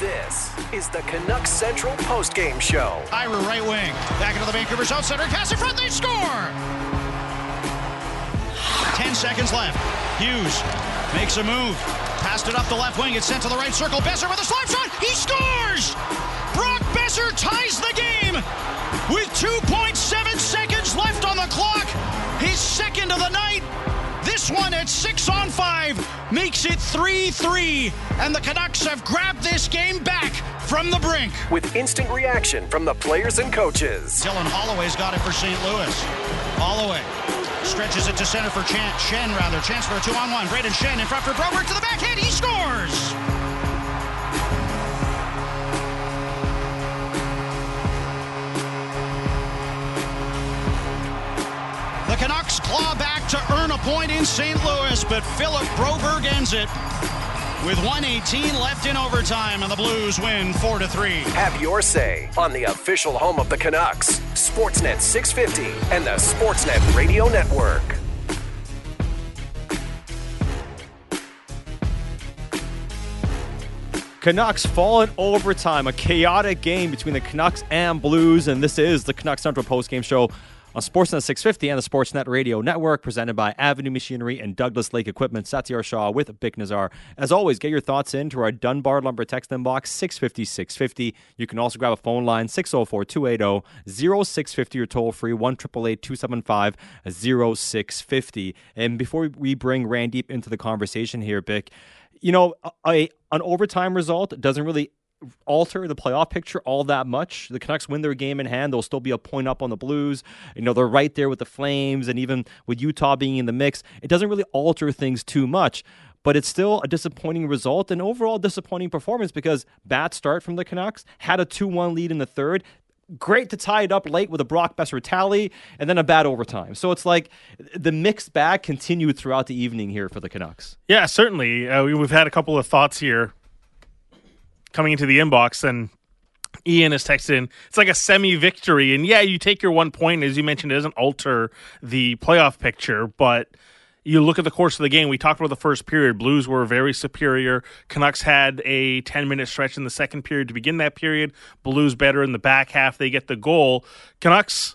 This is the Canucks Central postgame show. Ira right wing, back into the Vancouver South center, pass in front, they score! 10 seconds left. Hughes makes a move, passed it up the left wing, it's sent to the right circle, Besser with a slap shot, he scores! Brock Besser ties the game with 2.7 seconds left on the clock, his second of the night. This one at 6-on-5 makes it 3-3, and the Canucks have grabbed this game back from the brink. With instant reaction from the players and coaches. Dylan Holloway's got it for St. Louis. Holloway stretches it to center for Shen. Chance for a 2-on-1. Braden Shen in front for Broberg to the backhand. He scores! The Canucks claw back to earn a point in St. Louis, but Philip Broberg ends it with 1:18 left in overtime, and the Blues win 4-3. Have your say on the official home of the Canucks, Sportsnet 650 and the Sportsnet Radio Network. Canucks fall in overtime, a chaotic game between the Canucks and Blues, and this is the Canucks Central postgame show on Sportsnet 650 and the Sportsnet Radio Network, presented by Avenue Machinery and Douglas Lake Equipment. Satyar Shah with Bick Nazar. As always, get your thoughts into our Dunbar Lumber text inbox, 650-650. You can also grab a phone line, 604-280-0650, or toll-free, 1-888-275-0650. And before we bring Randeep into the conversation here, Bick, you know, an overtime result doesn't really alter the playoff picture all that much. The Canucks win their game in hand. They'll still be a point up on the Blues. You know, they're right there with the Flames, and even with Utah being in the mix, it doesn't really alter things too much. But it's still a disappointing result and overall disappointing performance because bad start from the Canucks, had a 2-1 lead in the third. Great to tie it up late with a Brock Besser tally, and then a bad overtime. So it's like the mixed bag continued throughout the evening here for the Canucks. Yeah, certainly. We've had a couple of thoughts here coming into the inbox, and Ian has texted in, it's like a semi-victory. And yeah, you take your 1 point, as you mentioned, it doesn't alter the playoff picture, but you look at the course of the game. We talked about the first period. Blues were very superior. Canucks had a 10-minute stretch in the second period to begin that period. Blues better in the back half. They get the goal. Canucks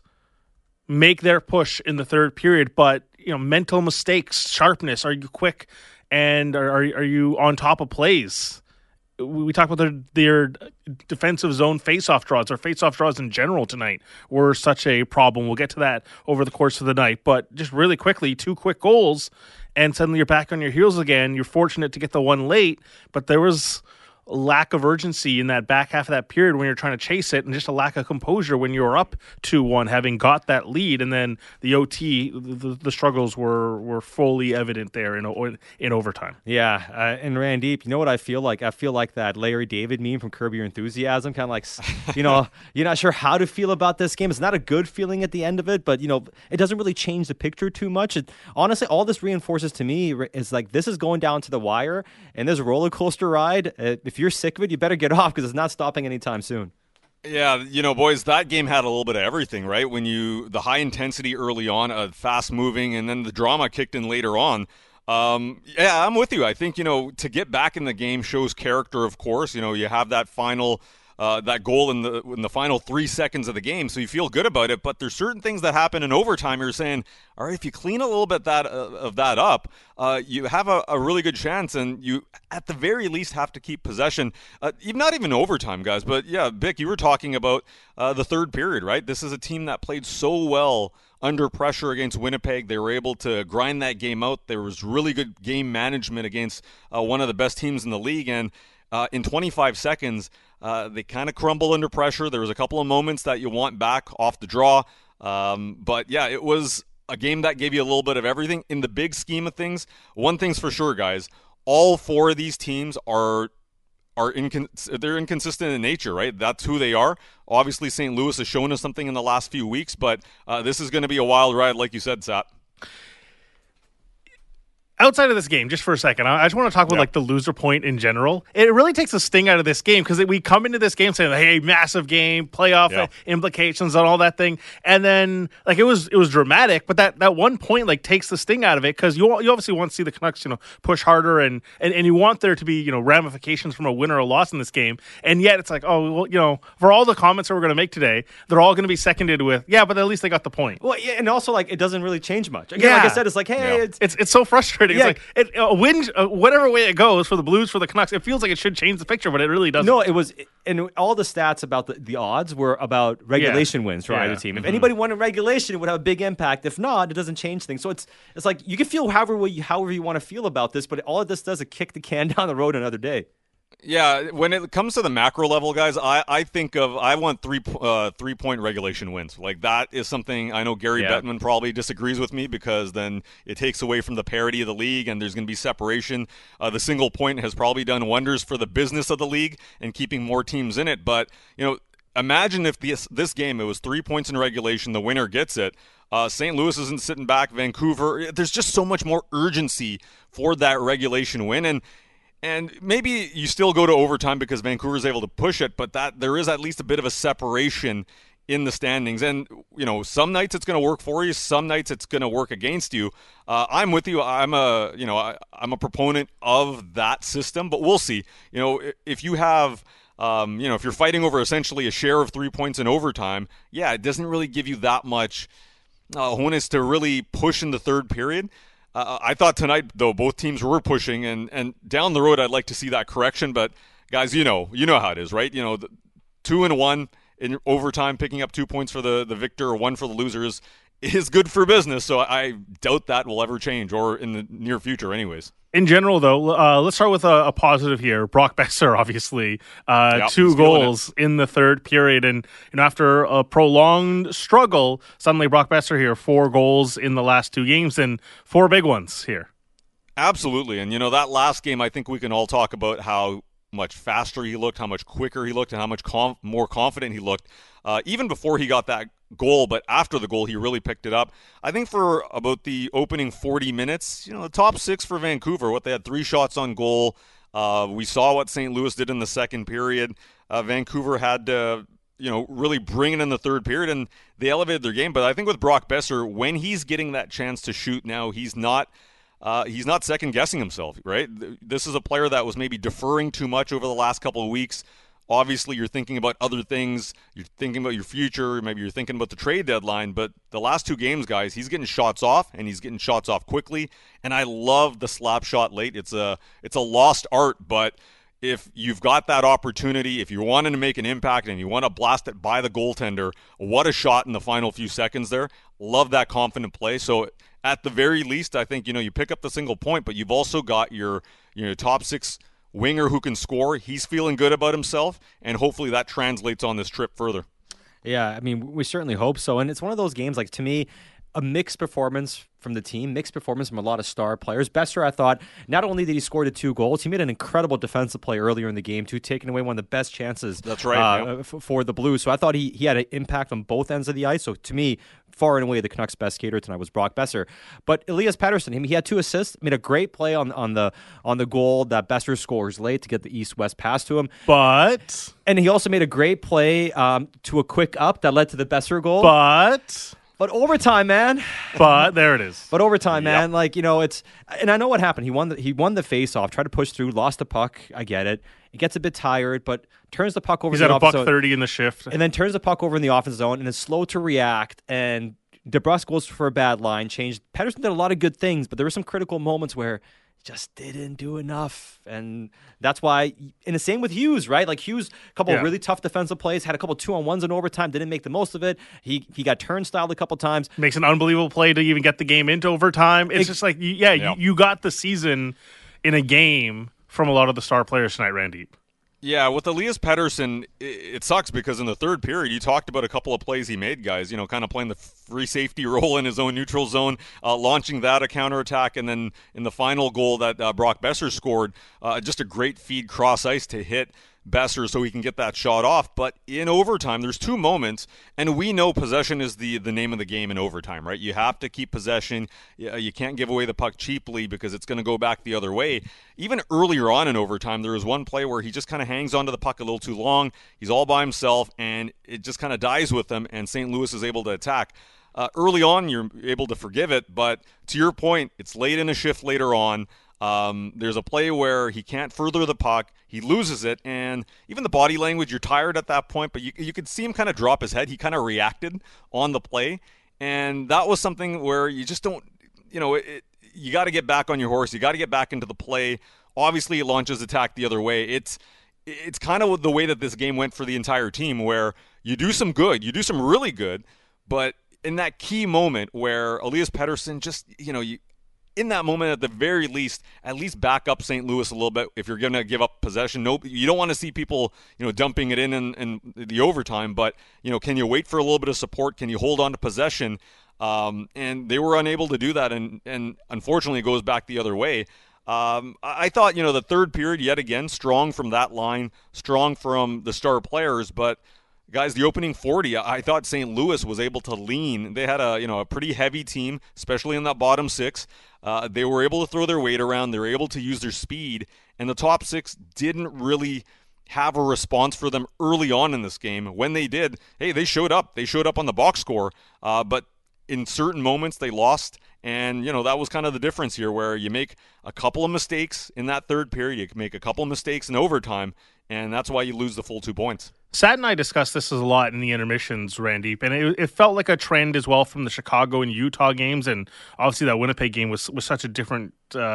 make their push in the third period, but you know, mental mistakes, sharpness. Are you quick, and are you on top of plays? We talked about their defensive zone face-off draws, or face-off draws in general tonight were such a problem. We'll get to that over the course of the night. But just really quickly, 2 quick goals, and suddenly you're back on your heels again. You're fortunate to get the one late, but there was a lack of urgency in that back half of that period when you're trying to chase it, and just a lack of composure when you were up 2-1, having got that lead. And then the OT, the struggles were fully evident there in overtime. Yeah, and Randeep, you know what I feel like? I feel like that Larry David meme from Curb Your Enthusiasm, kind of like, you know, you're not sure how to feel about this game. It's not a good feeling at the end of it, but, you know, it doesn't really change the picture too much. Honestly, all this reinforces to me is like this is going down to the wire, and this roller coaster ride, if you're sick of it, you better get off because it's not stopping anytime soon. Yeah, you know, boys, that game had a little bit of everything, right? When the high intensity early on, fast moving, and then the drama kicked in later on. Yeah, I'm with you. I think, you know, to get back in the game shows character, of course. You know, you have that final that goal in the final 3 seconds of the game, so you feel good about it. But there's certain things that happen in overtime. You're saying, all right, if you clean a little bit of that up, you have a really good chance, and you at the very least have to keep possession. Not even overtime, guys, but yeah, Bick, you were talking about the third period, right? This is a team that played so well under pressure against Winnipeg. They were able to grind that game out. There was really good game management against one of the best teams in the league, and in 25 seconds, they kind of crumble under pressure. There was a couple of moments that you want back off the draw. But yeah, it was a game that gave you a little bit of everything. In the big scheme of things, one thing's for sure, guys, all 4 of these teams they're inconsistent in nature, right? That's who they are. Obviously, St. Louis has shown us something in the last few weeks, but this is going to be a wild ride, like you said, Sat. outside of this game, just for a second, I just want to talk about like the loser point in general. It really takes a sting out of this game because we come into this game saying, "Hey, massive game, playoff implications, and all that thing," and then like it was dramatic, but that one point like takes the sting out of it because you obviously want to see the Canucks push harder and you want there to be ramifications from a win or a loss in this game, and yet it's like, oh well, for all the comments that we're going to make today, they're all going to be seconded with but at least they got the point. Well, yeah, and also like it doesn't really change much. Again, like I said, it's like, hey, it's so frustrating. Yeah. It's like a win, whatever way it goes for the Blues, for the Canucks, it feels like it should change the picture, but it really doesn't. No, it was, and all the stats about the odds were about regulation wins for either team. If anybody won in regulation, it would have a big impact. If not, it doesn't change things. So it's like you can feel however you want to feel about this, but all of this does is kick the can down the road another day. Yeah, when it comes to the macro level, guys, I want 3-point regulation wins. Like that is something I know Gary Bettman probably disagrees with me because then it takes away from the parity of the league and there's going to be separation. The single point has probably done wonders for the business of the league and keeping more teams in it. But imagine if this game, it was 3 points in regulation, the winner gets it. St. Louis isn't sitting back. Vancouver, there's just so much more urgency for that regulation win. And maybe you still go to overtime because Vancouver's able to push it, but that there is at least a bit of a separation in the standings. And, some nights it's going to work for you. Some nights it's going to work against you. I'm with you. I'm a proponent of that system, but we'll see. If you have, if you're fighting over essentially a share of 3 points in overtime, it doesn't really give you that much onus to really push in the third period. I thought tonight, though, both teams were pushing, and down the road, I'd like to see that correction. But guys, you know how it is, right? 2-1 in overtime, picking up 2 points for the victor or 1 for the losers is good for business. So I doubt that will ever change, or in the near future, anyways. In general, though, let's start with a positive here. Brock Boeser, obviously, 2 goals in the third period. And after a prolonged struggle, suddenly Brock Boeser here, 4 goals in the last 2 games and 4 big ones here. Absolutely. And, that last game, I think we can all talk about how much faster he looked, how much quicker he looked, and how much more confident he looked. Even before he got that goal, but after the goal, he really picked it up. I think for about the opening 40 minutes, the top 6 for Vancouver, what they had 3 shots on goal. We saw what St. Louis did in the second period. Vancouver had to, really bring it in the third period, and they elevated their game. But I think with Brock Boeser, when he's getting that chance to shoot now, he's not second-guessing himself, right? This is a player that was maybe deferring too much over the last couple of weeks. Obviously, you're thinking about other things. You're thinking about your future. Maybe you're thinking about the trade deadline. But the last 2 games, guys, he's getting shots off, and he's getting shots off quickly. And I love the slap shot late. It's a lost art, but if you've got that opportunity, if you're wanting to make an impact and you want to blast it by the goaltender, what a shot in the final few seconds there. Love that confident play. So at the very least, I think, you pick up the single point, but you've also got your top 6 winger who can score. He's feeling good about himself, and hopefully that translates on this trip further. Yeah, I mean, we certainly hope so. And it's one of those games, like, to me, a mixed performance from the team, mixed performance from a lot of star players. Boeser, I thought, not only did he score the 2 goals, he made an incredible defensive play earlier in the game, too, taking away one of the best chances for the Blues. So I thought he had an impact on both ends of the ice. So to me, far and away, the Canucks' best skater tonight was Brock Boeser. But Elias Pettersson, he had 2 assists, made a great play on the goal that Boeser scores late to get the east-west pass to him. And he also made a great play to a quick up that led to the Boeser goal. But overtime, man. But there it is. But overtime, man. Like, it's, and I know what happened. He won the face-off, tried to push through, lost the puck. I get it. He gets a bit tired, but turns the puck over. He's at a $1:30 in the shift, and then turns the puck over in the offense zone, and is slow to react. And DeBrusk goes for a bad line change. Pettersson did a lot of good things, but there were some critical moments where just didn't do enough. And that's why, and the same with Hughes, right? Like Hughes, a couple of really tough defensive plays, had a couple 2-on-1s in overtime, didn't make the most of it. He got turnstiled a couple times. Makes an unbelievable play to even get the game into overtime. It's just like, you got the season in a game from a lot of the star players tonight, Randy. Yeah, with Elias Pettersson, it sucks because in the third period, you talked about a couple of plays he made, guys, kind of playing the free safety role in his own neutral zone, launching that, a counterattack, and then in the final goal that Brock Boeser scored, just a great feed cross ice to hit Besser so he can get that shot off. But in overtime, there's two moments, and we know possession is the name of the game in overtime, right? You have to keep possession. You can't give away the puck cheaply because it's going to go back the other way. Even earlier on in overtime, there was one play where he just kind of hangs onto the puck a little too long. He's all by himself, and it just kind of dies with him, and St. Louis is able to attack. Early on, you're able to forgive it, but to your point, it's late in a shift later on. There's a play where he can't further the puck. He loses it, and even the body language, you're tired at that point, but you could see him kind of drop his head. He kind of reacted on the play, and that was something where you just don't, you got to get back on your horse. You got to get back into the play. Obviously, it launches attack the other way. It's kind of the way that this game went for the entire team, where you do some good, you do some really good, but in that key moment where Elias Pettersson just, in that moment at the very least, at least back up St. Louis a little bit if you're going to give up possession. No, you don't want to see people, dumping it in the overtime, but, can you wait for a little bit of support? Can you hold on to possession? And they were unable to do that, and unfortunately it goes back the other way. I thought, the third period, yet again, strong from that line, strong from the star players, but guys, the opening 40, I thought St. Louis was able to lean. They had a pretty heavy team, especially in that bottom six. They were able to throw their weight around. They were able to use their speed, and the top six didn't really have a response for them early on in this game. When they did, hey, they showed up. They showed up on the box score, but in certain moments they lost, and that was kind of the difference here, where you make a couple of mistakes in that third period, you can make a couple of mistakes in overtime, and that's why you lose the full 2 points. Sat and I discussed this a lot in the intermissions, Randy, and it felt like a trend as well from the Chicago and Utah games, and obviously that Winnipeg game was such a different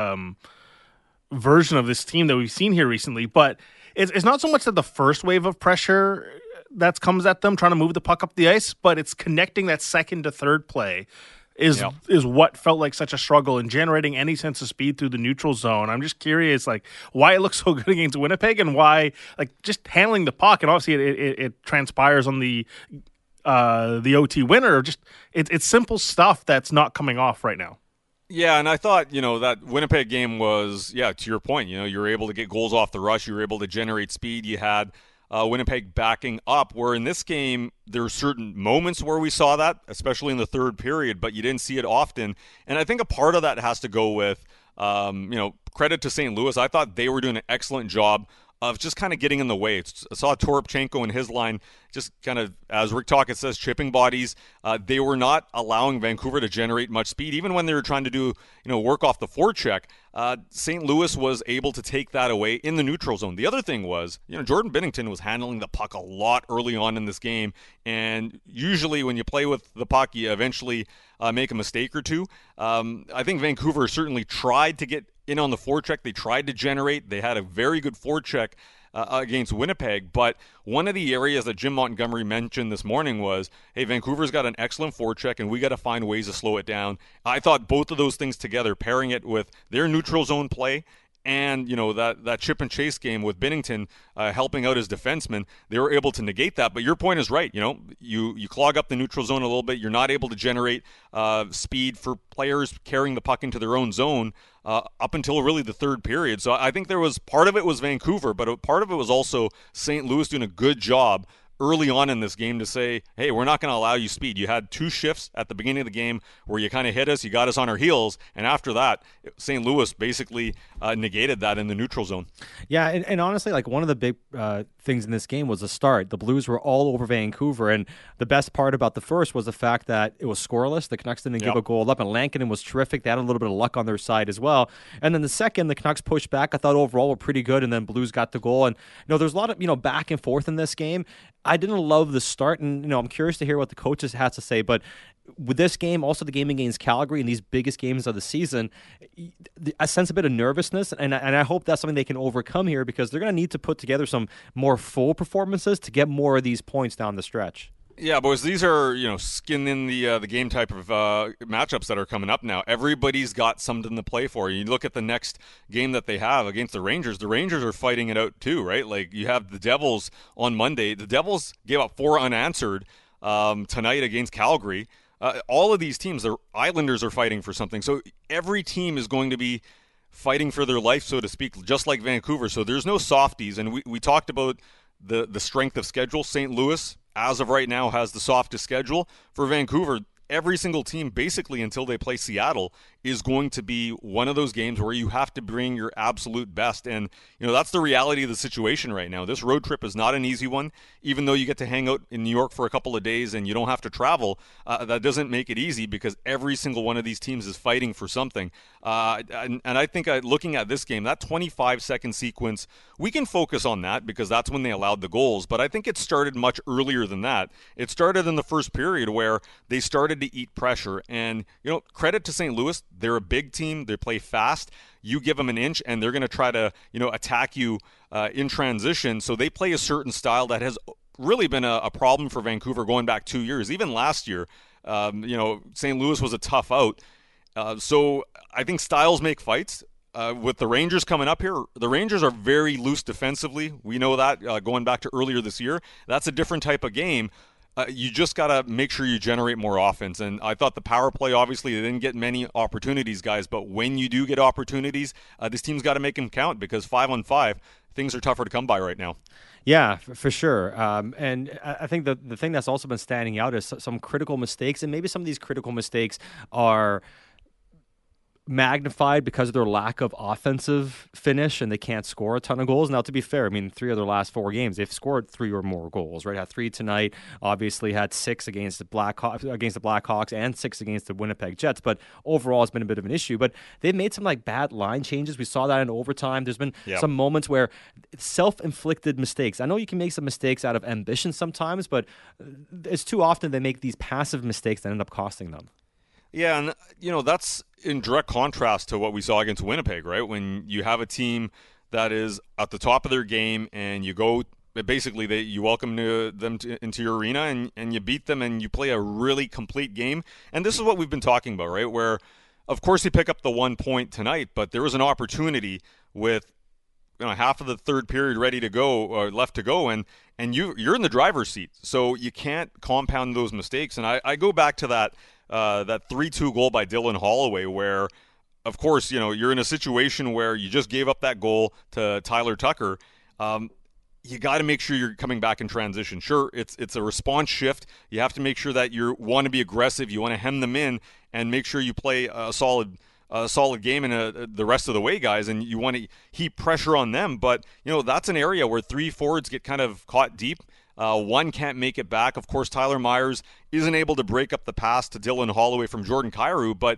version of this team that we've seen here recently. But it's not so much that the first wave of pressure that comes at them trying to move the puck up the ice, but it's connecting that second to third play is what felt like such a struggle in generating any sense of speed through the neutral zone. I'm just curious, why it looks so good against Winnipeg, and why, just handling the puck, and obviously it transpires on the OT winner. Just it's simple stuff that's not coming off right now. Yeah, and I thought, that Winnipeg game was, to your point, you were able to get goals off the rush, you were able to generate speed, you had Winnipeg backing up, where in this game there were certain moments where we saw that, especially in the third period, but you didn't see it often. And I think a part of that has to go with, credit to St. Louis. I thought they were doing an excellent job of just kind of getting in the way. I saw Toropchenko and his line just kind of, as Rick Tocchet says, chipping bodies. They were not allowing Vancouver to generate much speed. Even when they were trying to do, work off the forecheck, St. Louis was able to take that away in the neutral zone. The other thing was, Jordan Binnington was handling the puck a lot early on in this game. And usually when you play with the puck, you eventually make a mistake or two. I think Vancouver certainly tried to get in on the forecheck. They tried to generate. They had a very good forecheck against Winnipeg, but one of the areas that Jim Montgomery mentioned this morning was, hey, Vancouver's got an excellent forecheck, and we got to find ways to slow it down. I thought both of those things together, pairing it with their neutral zone play and that chip and chase game with Binnington helping out his defenseman, they were able to negate that. But your point is right. You clog up the neutral zone a little bit. You're not able to generate speed for players carrying the puck into their own zone up until really the third period. So I think part of it was Vancouver, but part of it was also St. Louis doing a good job early on in this game to say, hey, we're not going to allow you speed. You had two shifts at the beginning of the game where you kind of hit us, you got us on our heels, and after that, St. Louis basically negated that in the neutral zone. Yeah, and honestly, one of the big things in this game was the start. The Blues were all over Vancouver, and the best part about the first was the fact that it was scoreless. The Canucks didn't give a goal up, and Lankinen was terrific. They had a little bit of luck on their side as well. And then the second, the Canucks pushed back. I thought overall were pretty good, and then Blues got the goal. And there's a lot of back and forth in this game. I didn't love the start, and I'm curious to hear what the coaches has to say. But with this game, also the game against Calgary, and these biggest games of the season, I sense a bit of nervousness, and I hope that's something they can overcome here, because they're going to need to put together some more full performances to get more of these points down the stretch. Yeah, boys, these are, skin in the game type of matchups that are coming up now. Everybody's got something to play for. You look at the next game that they have against the Rangers. The Rangers are fighting it out too, right? You have the Devils on Monday. The Devils gave up 4 unanswered tonight against Calgary. All of these teams, the Islanders are fighting for something. So every team is going to be fighting for their life, so to speak, just like Vancouver. So there's no softies. And we talked about the strength of schedule. St. Louis, as of right now, has the softest schedule. For Vancouver, every single team, basically until they play Seattle, is going to be one of those games where you have to bring your absolute best. And, that's the reality of the situation right now. This road trip is not an easy one. Even though you get to hang out in New York for a couple of days and you don't have to travel, that doesn't make it easy because every single one of these teams is fighting for something. And I think looking at this game, that 25-second sequence, we can focus on that because that's when they allowed the goals. But I think it started much earlier than that. It started in the first period where they started to eat pressure. And, credit to St. Louis. They're a big team. They play fast. You give them an inch, and they're going to try to, attack you in transition. So they play a certain style that has really been a problem for Vancouver going back 2 years. Even last year, St. Louis was a tough out. So I think styles make fights. With the Rangers coming up here, the Rangers are very loose defensively. We know that going back to earlier this year. That's a different type of game. You just got to make sure you generate more offense. And I thought the power play, obviously, they didn't get many opportunities, guys. But when you do get opportunities, this team's got to make them count because 5-on-5, things are tougher to come by right now. Yeah, for sure. And I think the thing that's also been standing out is some critical mistakes. And maybe some of these critical mistakes are magnified because of their lack of offensive finish and they can't score a ton of goals. Now, to be fair, 3 of their last 4 games, they've scored 3 or more goals, right? Had 3 tonight, obviously had 6 against the Blackhawks and 6 against the Winnipeg Jets, but overall it's been a bit of an issue. But they've made some bad line changes. We saw that in overtime. There's been some moments where self-inflicted mistakes. I know you can make some mistakes out of ambition sometimes, but it's too often they make these passive mistakes that end up costing them. Yeah, and that's in direct contrast to what we saw against Winnipeg, right? When you have a team that is at the top of their game and you go, basically you welcome them into your arena and you beat them and you play a really complete game. And this is what we've been talking about, right? Where, of course, you pick up the 1 point tonight, but there was an opportunity with half of the third period ready to go or left to go, and you're in the driver's seat, so you can't compound those mistakes. And I go back to that 3-2 goal by Dylan Holloway where, of course, you're in a situation where you just gave up that goal to Tyler Tucker. You got to make sure you're coming back in transition. Sure, it's a response shift. You have to make sure that you want to be aggressive. You want to hem them in and make sure you play a solid game in the rest of the way, guys, and you want to heap pressure on them. But, that's an area where 3 forwards get kind of caught deep. One can't make it back. Of course, Tyler Myers isn't able to break up the pass to Dylan Holloway from Jordan Kyrou, but,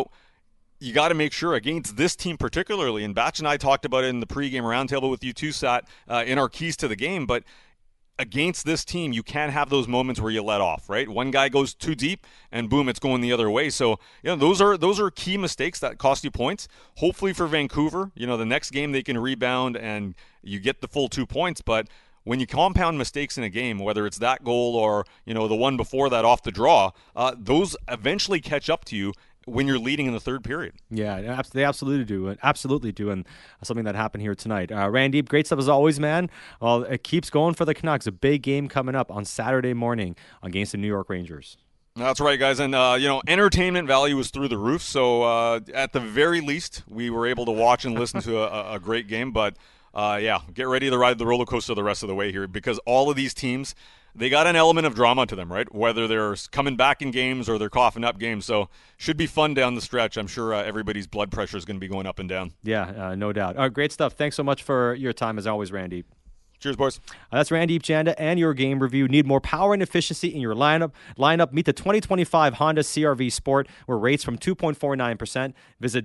you got to make sure against this team particularly, and Batch and I talked about it in the pregame roundtable with you too, Sat, in our keys to the game, but against this team, you can't have those moments where you let off, right? One guy goes too deep and boom, it's going the other way. So, those are key mistakes that cost you points. Hopefully for Vancouver, the next game they can rebound and you get the full 2 points, but when you compound mistakes in a game, whether it's that goal or, the one before that off the draw, those eventually catch up to you when you're leading in the third period. Yeah, they absolutely do. And something that happened here tonight. Randeep, great stuff as always, man. Well, it keeps going for the Canucks. A big game coming up on Saturday morning against the New York Rangers. That's right, guys. And, entertainment value was through the roof. So at the very least, we were able to watch and listen to a great game. But, get ready to ride the roller coaster the rest of the way here because all of these teams, they got an element of drama to them, right? Whether they're coming back in games or they're coughing up games. So should be fun down the stretch. I'm sure everybody's blood pressure is going to be going up and down. Yeah, no doubt. Great stuff. Thanks so much for your time as always, Randeep. Cheers, boys. That's Randeep Janda and your game review. Need more power and efficiency in your lineup? Meet the 2025 Honda CR-V Sport, where rates from 2.49%. Visit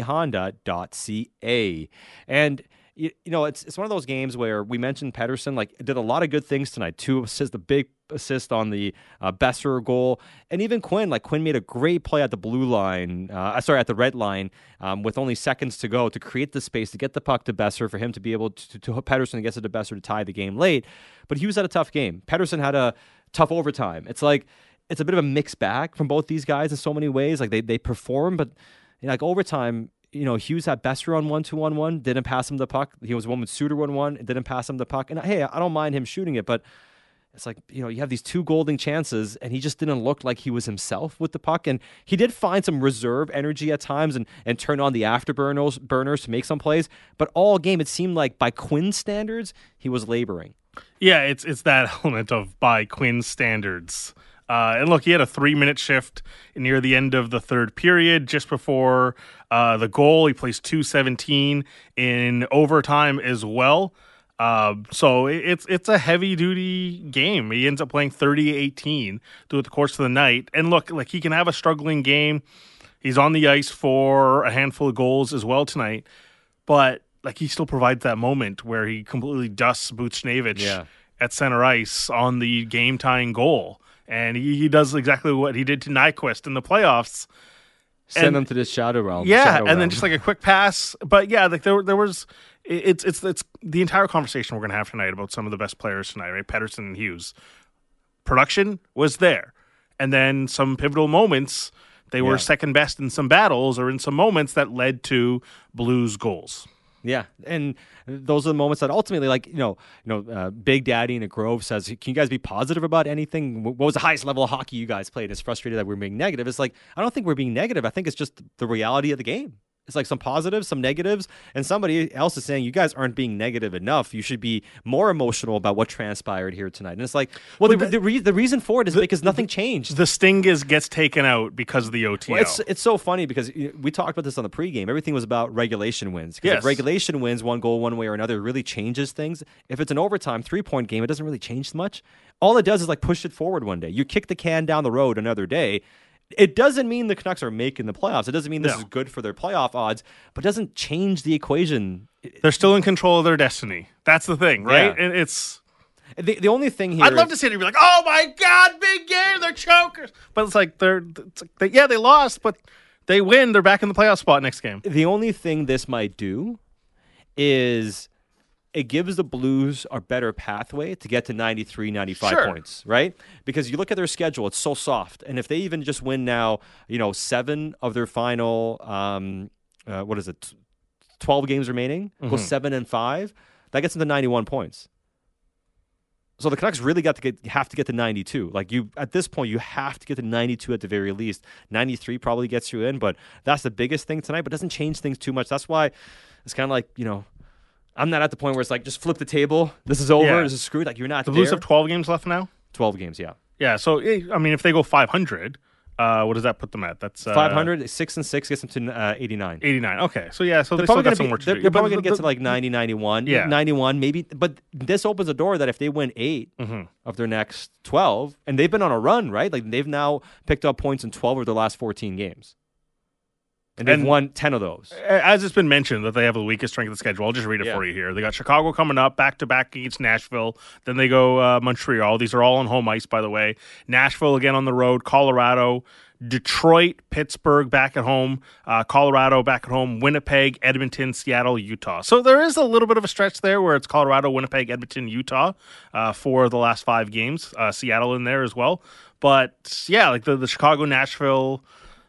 bchonda.ca. And it's one of those games where we mentioned Pettersson did a lot of good things tonight. 2 assists, the big assist on the Besser goal, and even Quinn. Quinn made a great play at the blue line. At the red line, with only seconds to go to create the space to get the puck to Besser for him to be able to Pettersson gets it to Besser to tie the game late. But Hughes had a tough game. Pettersson had a tough overtime. It's a bit of a mixed bag from both these guys in so many ways. They perform, but overtime. Hughes had Besser on 1-2-1-1, didn't pass him the puck. He was one with Suter 1-1, didn't pass him the puck. And hey, I don't mind him shooting it, but It's like, you have these 2 golden chances, and he just didn't look like he was himself with the puck. And he did find some reserve energy at times and turn on the afterburners to make some plays. But all game, it seemed like by Quinn standards, he was laboring. Yeah, it's that element of by Quinn standards. And look, he had a 3-minute shift near the end of the third period, just before the goal. He plays 2:17 in overtime as well. So it's a heavy duty game. He ends up playing 30-18 throughout the course of the night. And look, like, he can have a struggling game. He's on the ice for a handful of goals as well tonight, but like, he still provides that moment where he completely dusts Buchnevich at center ice on the game tying goal. And he does exactly what he did to Nyquist in the playoffs. Send them to this shadow realm. Then just like a quick pass. But yeah, like there was. It's the entire conversation we're going to have tonight about some of the best players tonight, right? Pettersson and Hughes. Production was there. And then some pivotal moments, they were second best in some battles or in some moments that led to Blues goals. Yeah, and those are the moments that ultimately, like, Big Daddy in a Grove says, can you guys be positive about anything? What was the highest level of hockey you guys played? It's frustrated that we're being negative. It's like, I don't think we're being negative. I think it's just the reality of the game. It's like some positives, some negatives, and somebody else is saying you guys aren't being negative enough. You should be more emotional about what transpired here tonight. And it's like, well, the reason for it is because nothing changed. The sting gets taken out because of the OTO. Well, it's so funny because we talked about this on the pregame. Everything was about regulation wins. Because if regulation wins one goal one way or another, it really changes things. If it's an overtime 3-point game, it doesn't really change much. All it does is like push it forward one day. You kick the can down the road another day. It doesn't mean the Canucks are making the playoffs. It doesn't mean this is good for their playoff odds, but it doesn't change the equation. They're still in control of their destiny. That's the thing, right? Yeah. And it's the only thing here. I'd love to see it and be like, "Oh my God, big game! They're chokers!" But it's like they lost, but they win. They're back in the playoff spot next game. The only thing this might do is it gives the Blues a better pathway to get to 93, 95 points, right? Because you look at their schedule, it's so soft. And if they even just win now, 7 of their final, 12 games remaining, go 7-5, that gets them to 91 points. So the Canucks really have to get to 92. Like, at this point, you have to get to 92 at the very least. 93 probably gets you in, but that's the biggest thing tonight, but doesn't change things too much. That's why it's kind of like, I'm not at the point where it's like, just flip the table. This is over. This is screwed. Like, you're not there. The Blues have 12 games left now? 12 games, yeah. Yeah, so, I mean, if they go 500, what does that put them at? That's 500, 6-6 gets them to 89. 89, okay. So, yeah, so they still got some work to do. They're probably going to get to like 90, 91. Yeah. 91, maybe. But this opens a door that if they win 8 of their next 12, and they've been on a run, right? Like, they've now picked up points in 12 of their last 14 games. And they've won 10 of those. As it's been mentioned that they have the weakest strength of the schedule, I'll just read it for you here. They got Chicago coming up, back-to-back against Nashville. Then they go Montreal. These are all on home ice, by the way. Nashville again on the road. Colorado, Detroit, Pittsburgh back at home. Colorado back at home. Winnipeg, Edmonton, Seattle, Utah. So there is a little bit of a stretch there where it's Colorado, Winnipeg, Edmonton, Utah for the last 5 games. Seattle in there as well. But, yeah, like the Chicago-Nashville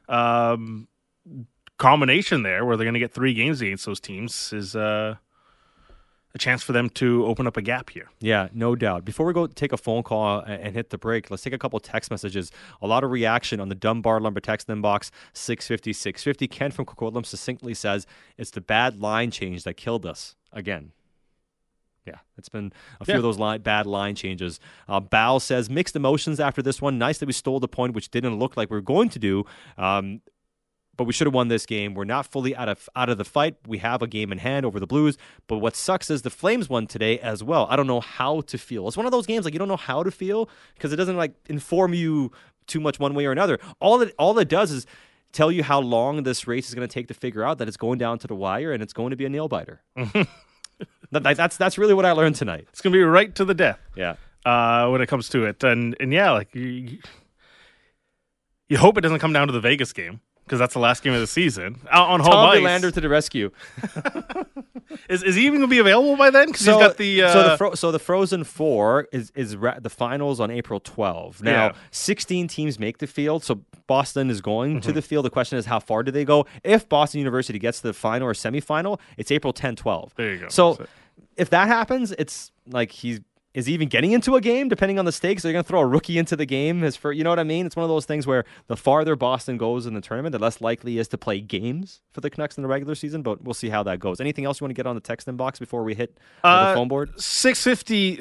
combination there where they're going to get 3 games against those teams is a chance for them to open up a gap here. Yeah, no doubt. Before we go take a phone call and hit the break, let's take a couple text messages. A lot of reaction on the Dunbar Lumber text inbox, 650-650. Ken from Coquitlam succinctly says, it's the bad line change that killed us again. Yeah, it's been a few of those bad line changes. Bao says, mixed emotions after this one. Nice that we stole the point, which didn't look like we were going to do. But we should have won this game. We're not fully out of the fight. We have a game in hand over the Blues. But what sucks is the Flames won today as well. I don't know how to feel. It's one of those games like you don't know how to feel because it doesn't like inform you too much one way or another. All it does is tell you how long this race is going to take to figure out that it's going down to the wire and it's going to be a nail biter. That's really what I learned tonight. It's going to be right to the death. Yeah. When it comes to it, and yeah, like you hope it doesn't come down to the Vegas game. Because that's the last game of the season on home Tom ice. Nylander to the rescue. Is he even going to be available by then? Because he's got the so the Frozen Four is the finals on April 12. Now 16 teams make the field, so Boston is going to the field. The question is how far do they go? If Boston University gets to the final or semifinal, it's April 10-12. There you go. So if that happens, it's like is he even getting into a game depending on the stakes? Are you going to throw a rookie into the game? You know what I mean? It's one of those things where the farther Boston goes in the tournament, the less likely he is to play games for the Canucks in the regular season, but we'll see how that goes. Anything else you want to get on the text inbox before we hit the phone board? 650.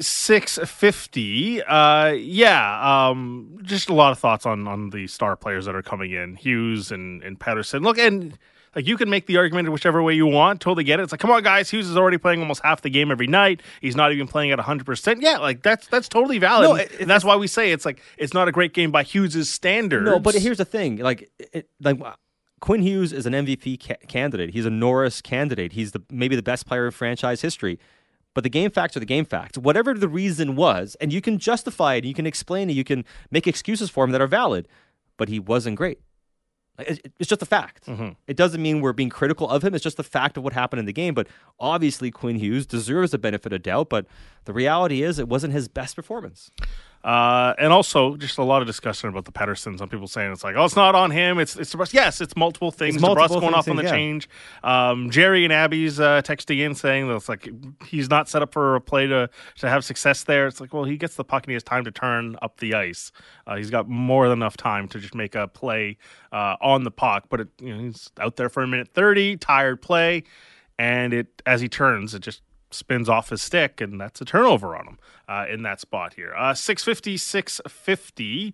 Just a lot of thoughts on the star players that are coming in. Hughes and Pettersson. Look, and like you can make the argument whichever way you want. Totally get it. It's like, come on, guys. Hughes is already playing almost half the game every night. He's not even playing at 100%. Yeah, like that's totally valid. No, and that's why we say it's like it's not a great game by Hughes' standards. No, but here's the thing. Quinn Hughes is an MVP candidate. He's a Norris candidate. He's maybe the best player in franchise history. But the game facts are the game facts. Whatever the reason was, and you can justify it, you can explain it, you can make excuses for him that are valid. But he wasn't great. It's just a fact. Mm-hmm. It doesn't mean we're being critical of him. It's just the fact of what happened in the game. But obviously, Quinn Hughes deserves the benefit of doubt. But the reality is it wasn't his best performance. And also, just a lot of discussion about the Pettersson. Some people saying it's like, oh, it's not on him. It's DeBrusk. Yes, it's multiple things. DeBrusk going off on the change. Jerry and Abby's texting in saying that it's like he's not set up for a play to have success there. It's like, well, he gets the puck and he has time to turn up the ice. He's got more than enough time to just make a play on the puck. But he's out there for a minute 30, tired play, and as he turns, it just spins off his stick, and that's a turnover on him in that spot here. 650.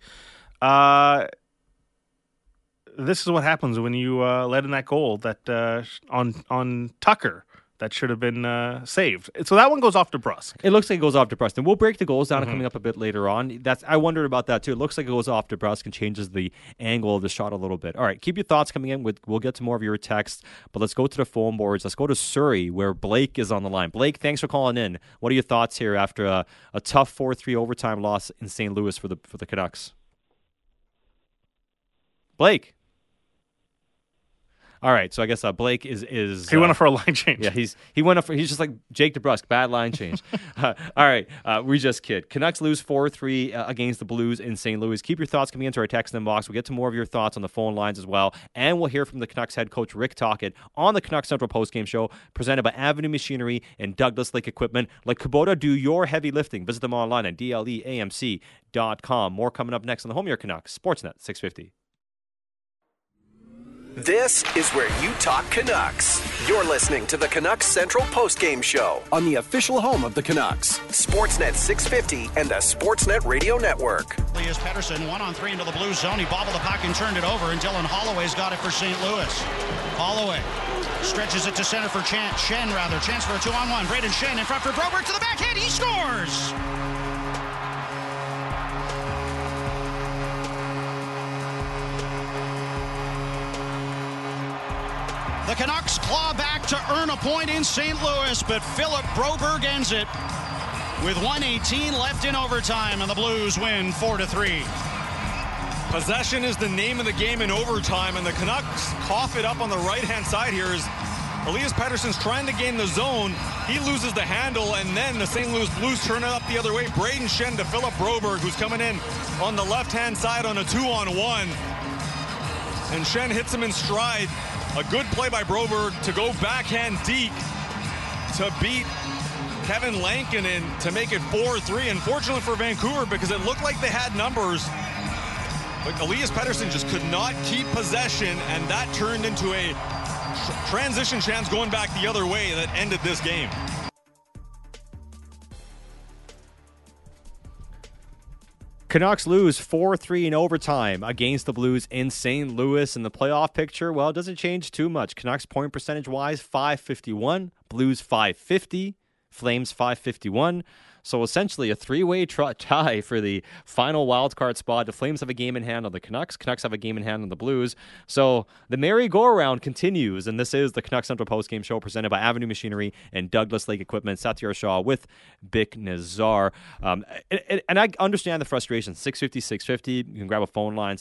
This is what happens when you let in that goal that on Tucker that should have been saved. So that one goes off to DeBrusk. It looks like it goes off to DeBrusk. And we'll break the goals down coming up a bit later on. I wondered about that too. It looks like it goes off to DeBrusk and changes the angle of the shot a little bit. All right, keep your thoughts coming in. We'll get to more of your text, but let's go to the phone boards. Let's go to Surrey where Blake is on the line. Blake, thanks for calling in. What are your thoughts here after a tough 4-3 overtime loss in St. Louis for the Canucks? Blake. All right, so I guess Blake is he went up for a line change. Yeah, he's just like Jake DeBrusk, bad line change. All right, we just kid. Canucks lose 4-3 against the Blues in St. Louis. Keep your thoughts coming into our text inbox. We'll get to more of your thoughts on the phone lines as well, and we'll hear from the Canucks head coach Rick Tocchet on the Canucks Central postgame show presented by Avenue Machinery and Douglas Lake Equipment. Let Kubota do your heavy lifting. Visit them online at dleamc.com. More coming up next on the Home of Your Canucks, Sportsnet 650. This is where you talk Canucks. You're listening to the Canucks Central Postgame Show on the official home of the Canucks, Sportsnet 650 and the Sportsnet Radio Network. Is Pettersson 1-on-3 into the blue zone. He bobbled the puck and turned it over, and Dylan Holloway's got it for St. Louis. Holloway stretches it to center for Shen. Chance for a 2-on-1. Braden Shen in front for Broberg to the backhand. He scores! The Canucks claw back to earn a point in St. Louis, but Philip Broberg ends it with 1:18 left in overtime, and the Blues win 4-3. Possession is the name of the game in overtime, and the Canucks cough it up on the right-hand side here as Elias Pettersson's trying to gain the zone. He loses the handle, and then the St. Louis Blues turn it up the other way. Braden Shen to Philip Broberg, who's coming in on the left-hand side on a 2-on-1. And Shen hits him in stride. A good play by Broberg to go backhand deep to beat Kevin Lankinen to make it 4-3. Unfortunately for Vancouver, because it looked like they had numbers, but Elias Pettersson just could not keep possession, and that turned into a transition chance going back the other way that ended this game. Canucks lose 4-3 in overtime against the Blues in St. Louis. And the playoff picture, well, it doesn't change too much. Canucks point percentage-wise, .551. Blues .550. Flames .551. So essentially a three-way tie for the final wildcard spot. The Flames have a game in hand on the Canucks. Canucks have a game in hand on the Blues. So the merry-go-round continues, and this is the Canucks Central postgame show presented by Avenue Machinery and Douglas Lake Equipment. Satyar Shah with Bick Nazar. And I understand the frustration. 650-650. You can grab a phone line,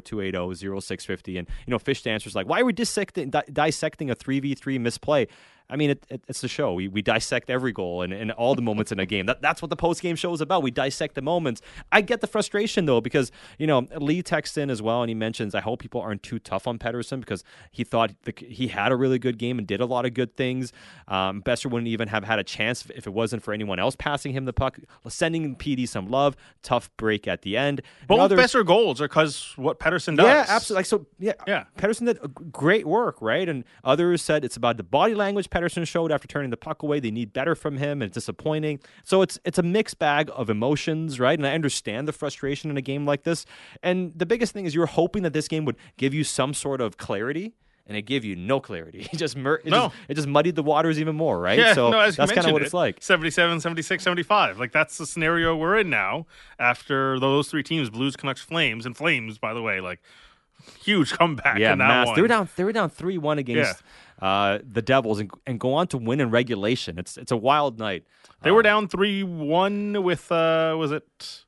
604-280-0650. And, Fish Dancer's like, why are we dissecting a 3v3 misplay? I mean, it's the show. We dissect every goal and all the moments in a game. That's what the post-game show is about. We dissect the moments. I get the frustration, though, because, Lee texts in as well, and he mentions, I hope people aren't too tough on Pettersson because he thought he had a really good game and did a lot of good things. Besser wouldn't even have had a chance if it wasn't for anyone else passing him the puck, sending PD some love, tough break at the end. Both Besser goals are because what Pettersson does. Yeah, absolutely. Pettersson did great work, right? And others said it's about the body language Pettersson showed after turning the puck away. They need better from him, and it's disappointing. So it's a mixed bag of emotions, right? And I understand the frustration in a game like this. And the biggest thing is you're hoping that this game would give you some sort of clarity, and it gave you no clarity. It just muddied the waters even more, right? Yeah, so as that's kind of what it's like. 77, 76, 75. Like, that's the scenario we're in now after those three teams, Blues, Canucks, Flames. And Flames, by the way, like, huge comeback in that one. They were down 3-1 against the Devils and go on to win in regulation. It's a wild night. They were down 3-1 with, was it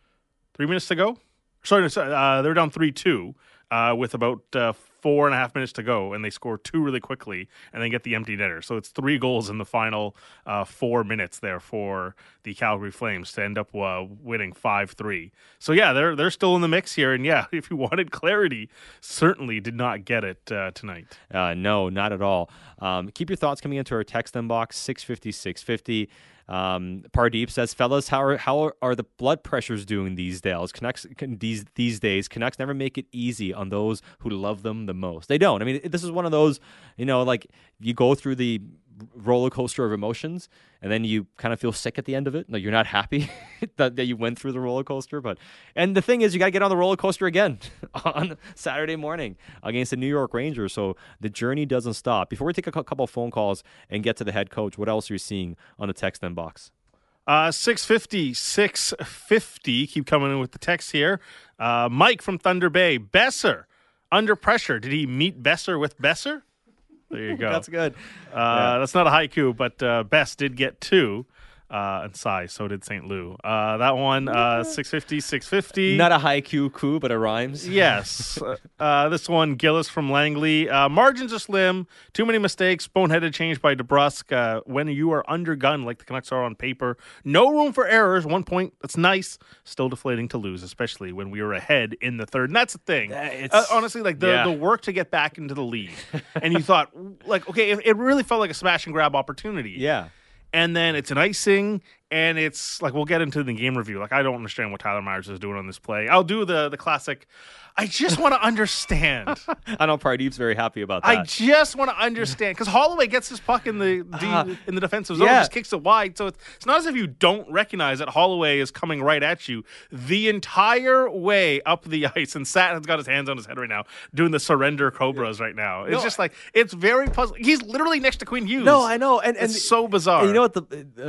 3 minutes to go? Sorry, they were down 3-2 with about 4.5 minutes to go, and they score two really quickly and then get the empty netter. So it's 3 goals in the final 4 minutes there for the Calgary Flames to end up winning 5-3. So yeah, they're still in the mix here, and yeah, if you wanted clarity, certainly did not get it tonight. No, not at all. Keep your thoughts coming into our text inbox 650-650. Pardeep says, fellas, how are the blood pressures doing these days? These days, Canucks never make it easy on those who love them the most. They don't. I mean, this is one of those, like you go through the roller coaster of emotions, and then you kind of feel sick at the end of it. Like, you're not happy that you went through the roller coaster. And the thing is, you got to get on the roller coaster again on Saturday morning against the New York Rangers. So the journey doesn't stop. Before we take a couple of phone calls and get to the head coach, what else are you seeing on the text inbox? 650. Keep coming in with the text here. Mike from Thunder Bay. Besser, under pressure. Did he meet Besser with Besser? There you go. That's good. That's not a haiku, but Bess did get 2. And Cy, so did St. Lou. That one, 650. Not a haiku, but it rhymes. Yes. This one, Gillis from Langley. Margins are slim. Too many mistakes. Boneheaded change by DeBrusk. When you are undergunned like the Canucks are on paper, no room for errors. 1 point. That's nice. Still deflating to lose, especially when we were ahead in the third. And that's the thing. Honestly, like the work to get back into the lead. And you thought, like, okay, it really felt like a smash and grab opportunity. Yeah. And then it's an icing, and it's like, we'll get into the game review. Like, I don't understand what Tyler Myers is doing on this play. I'll do the classic, I just want to understand. I know Pardeep's very happy about that. I just want to understand, because Holloway gets his puck in the defensive zone, just kicks it wide. So it's not as if you don't recognize that Holloway is coming right at you the entire way up the ice. And Sat has got his hands on his head right now, doing the surrender Cobras right now. It's just like, it's very puzzling. He's literally next to Quinn Hughes. No, I know, and it's so bizarre. And you know what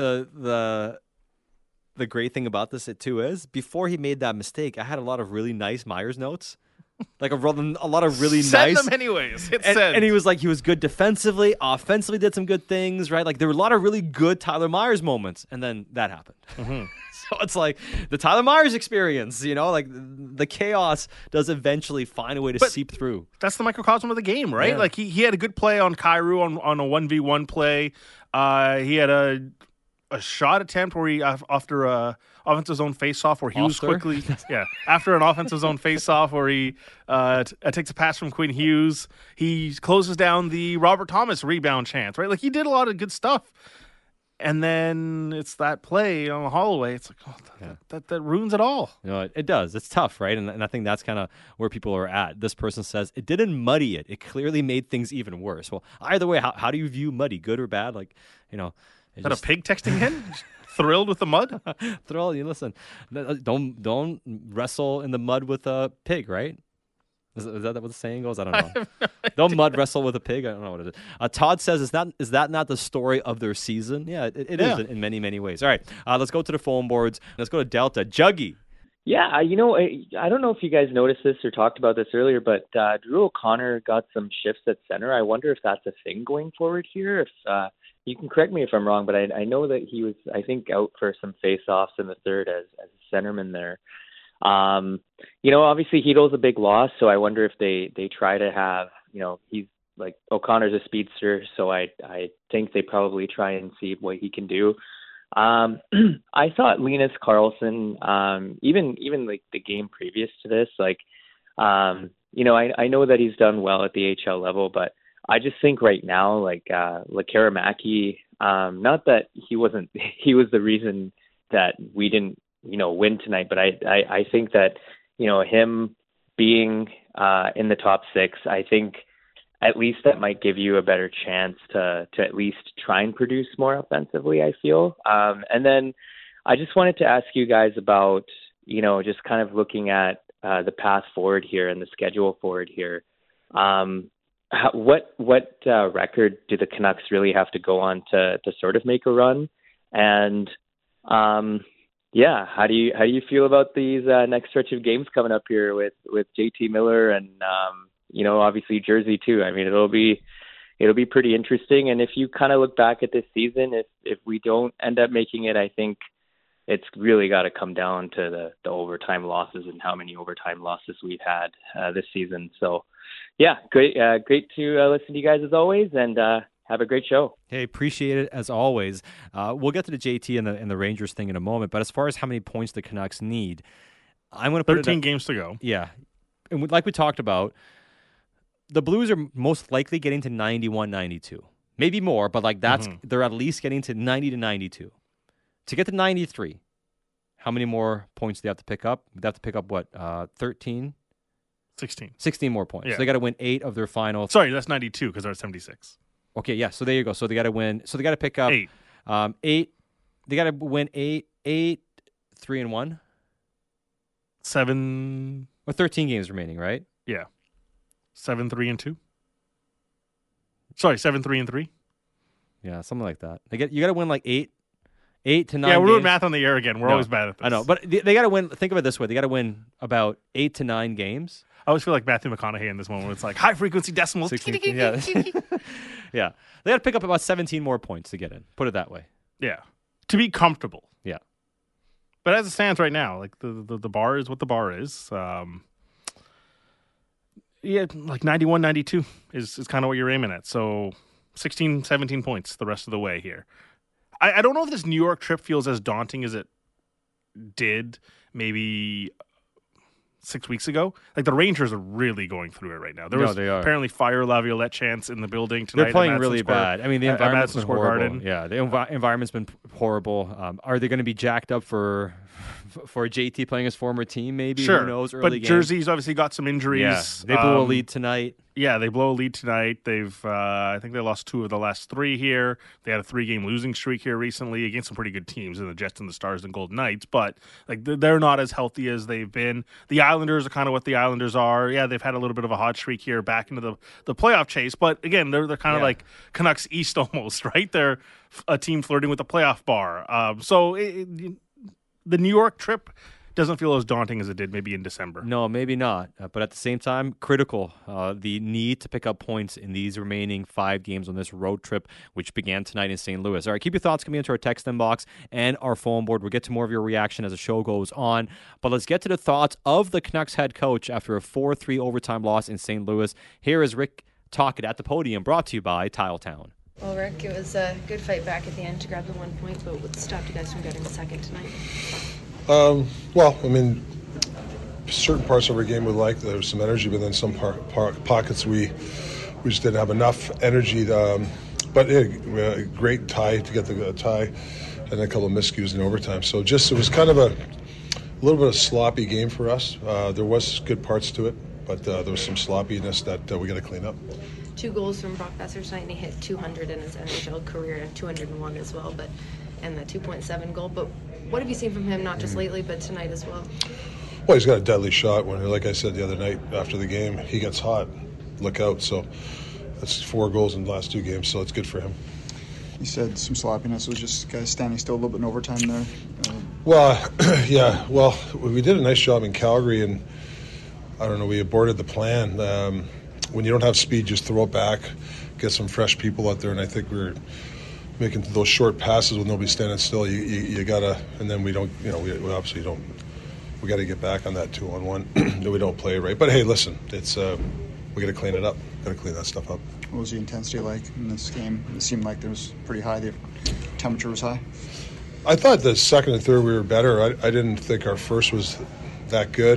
the great thing about this too is, before he made that mistake, I had a lot of really nice Myers notes. Like a lot of really send nice. Them anyways. And he was like, he was good defensively, offensively did some good things, right? Like, there were a lot of really good Tyler Myers moments, and then that happened. Mm-hmm. So it's like the Tyler Myers experience, like the chaos does eventually find a way to seep through. That's the microcosm of the game, right? Yeah. Like he had a good play on Kyrou on a 1v1 play. He had a shot attempt where he, after a offensive zone face-off, where Hughes quickly, after an offensive zone face-off where he takes a pass from Quinn Hughes, he closes down the Robert Thomas rebound chance, right? Like, he did a lot of good stuff. And then it's that play on Holloway. It's like, that ruins it all. It does. It's tough, right? And I think that's kind of where people are at. This person says, it didn't muddy it. It clearly made things even worse. Well, either way, how do you view muddy? Good or bad? Like, is that a pig texting in? Thrilled with the mud? Thrilled. You listen. Don't wrestle in the mud with a pig, right? Is that what the saying goes? I don't know. Don't mud wrestle with a pig. I don't know what it is. Todd says, is that not the story of their season? Yeah, it is in many, many ways. All right, let's go to the phone boards. Let's go to Delta. Juggy. Yeah, I don't know if you guys noticed this or talked about this earlier, but Drew O'Connor got some shifts at center. I wonder if that's a thing going forward here. If you can correct me if I'm wrong, but I know that he was, I think, out for some face-offs in the third as a centerman there. Obviously Hedo's a big loss, so I wonder if they try to have, he's like O'Connor's a speedster, so I think they probably try and see what he can do. I thought Linus Karlsson, even like the game previous to this, like, you know, I know that he's done well at the AHL level, but I just think right now, like, Lekkerimaki, not that he was the reason that we didn't, you know, win tonight, but I think that, you know, him being in the top 6, I think at least that might give you a better chance to at least try and produce more offensively, I feel. And then I just wanted to ask you guys about, you know, just kind of looking at the path forward here and the schedule forward here. What record do the Canucks really have to go on to sort of make a run? And yeah, how do you feel about these next stretch of games coming up here with JT Miller and you know, obviously Jersey too? I mean, it'll be pretty interesting. And if you kind of look back at this season, if we don't end up making it, I think it's really got to come down to the overtime losses and how many overtime losses we've had this season. So yeah, great to listen to you guys as always, and have a great show. Hey, appreciate it as always. We'll get to the JT and the Rangers thing in a moment, but as far as how many points the Canucks need, I'm going to put 13 games to go. Yeah. And like we talked about, the Blues are most likely getting to 91-92. Maybe more, but like that's they're at least getting to 90-92. To get to 93, how many more points do they have to pick up? They have to pick up what? 13? 16 more points. Yeah. So they got to win 8 of their final. Sorry, that's 92 because they're at 76. Okay, yeah. So there you go. So they got to win. So they got to pick up 8. 8. They got to win 8, 3-1. 7 or 13 games remaining, right? Yeah. 7-3-2. Sorry, 7-3-3. Yeah, something like that. You got to win like 8 to 9. Yeah, we're games. doing math on the air again. We're always bad at this. I know, but they got to win. Think of it this way: they got to win about 8 to 9 games. I always feel like Matthew McConaughey in this moment. It's like high frequency decimals. 16, yeah, yeah. They got to pick up about 17 more points to get in. Put it that way. Yeah, to be comfortable. Yeah, but as it stands right now, like the bar is what the bar is. Yeah, like 91-92 is kind of what you're aiming at. So 16, 17 points the rest of the way here. I don't know if this New York trip feels as daunting as it did maybe 6 weeks ago. Like the Rangers are really going through it right now. There was apparently fire Laviolette chants in the building tonight. They're playing really bad. I mean, the environment's been horrible. Garden. Yeah, the environment's been horrible. Are they going to be jacked up for JT playing his former team? Maybe. Sure. Who knows? But Jersey's obviously got some injuries. Yeah, they blew a lead tonight. Yeah, they blow a lead tonight. They've, I think they lost 2 of the last 3 here. They had a 3-game losing streak here recently against some pretty good teams in the Jets and the Stars and Golden Knights. But like they're not as healthy as they've been. The Islanders are kind of what the Islanders are. Yeah, they've had a little bit of a hot streak here back into the playoff chase. But again, they're kind of like Canucks East almost, right? They're a team flirting with the playoff bar. So the New York trip doesn't feel as daunting as it did maybe in December. No, maybe not. But at the same time, critical. The need to pick up points in these remaining 5 games on this road trip, which began tonight in St. Louis. All right, keep your thoughts coming into our text inbox and our phone board. We'll get to more of your reaction as the show goes on. But let's get to the thoughts of the Canucks head coach after a 4-3 overtime loss in St. Louis. Here is Rick Tocchet at the podium, brought to you by Tiletown. Well, Rick, it was a good fight back at the end to grab the 1 point, but what stopped you guys from getting the second tonight? Well, I mean, certain parts of our game we liked. There was some energy, but then some pockets we just didn't have enough energy. But a great tie to get the tie, and a couple of miscues in overtime. So it was kind of a little bit of sloppy game for us. There was good parts to it, but there was some sloppiness that we got to clean up. 2 goals from Brock Boeser tonight, and he hit 200 in his NHL career and 201 as well, and the 2.7 goal. But what have you seen from him, not just lately, but tonight as well? Well, he's got a deadly shot. When, like I said the other night after the game, he gets hot. Look out. So that's 4 goals in the last 2 games, so it's good for him. You said some sloppiness. It was just guys standing still a little bit in overtime there. Well, yeah. Well, we did a nice job in Calgary, and I don't know, we aborted the plan. When you don't have speed, just throw it back, get some fresh people out there, and I think we're making those short passes with nobody standing still. You gotta, and then we don't. We obviously don't. We got to get back on that 2-on-1. We don't play right. But hey, listen, it's we got to clean it up. Got to clean that stuff up. What was the intensity like in this game? It seemed like there was pretty high. The temperature was high. I thought the second and third we were better. I didn't think our first was that good.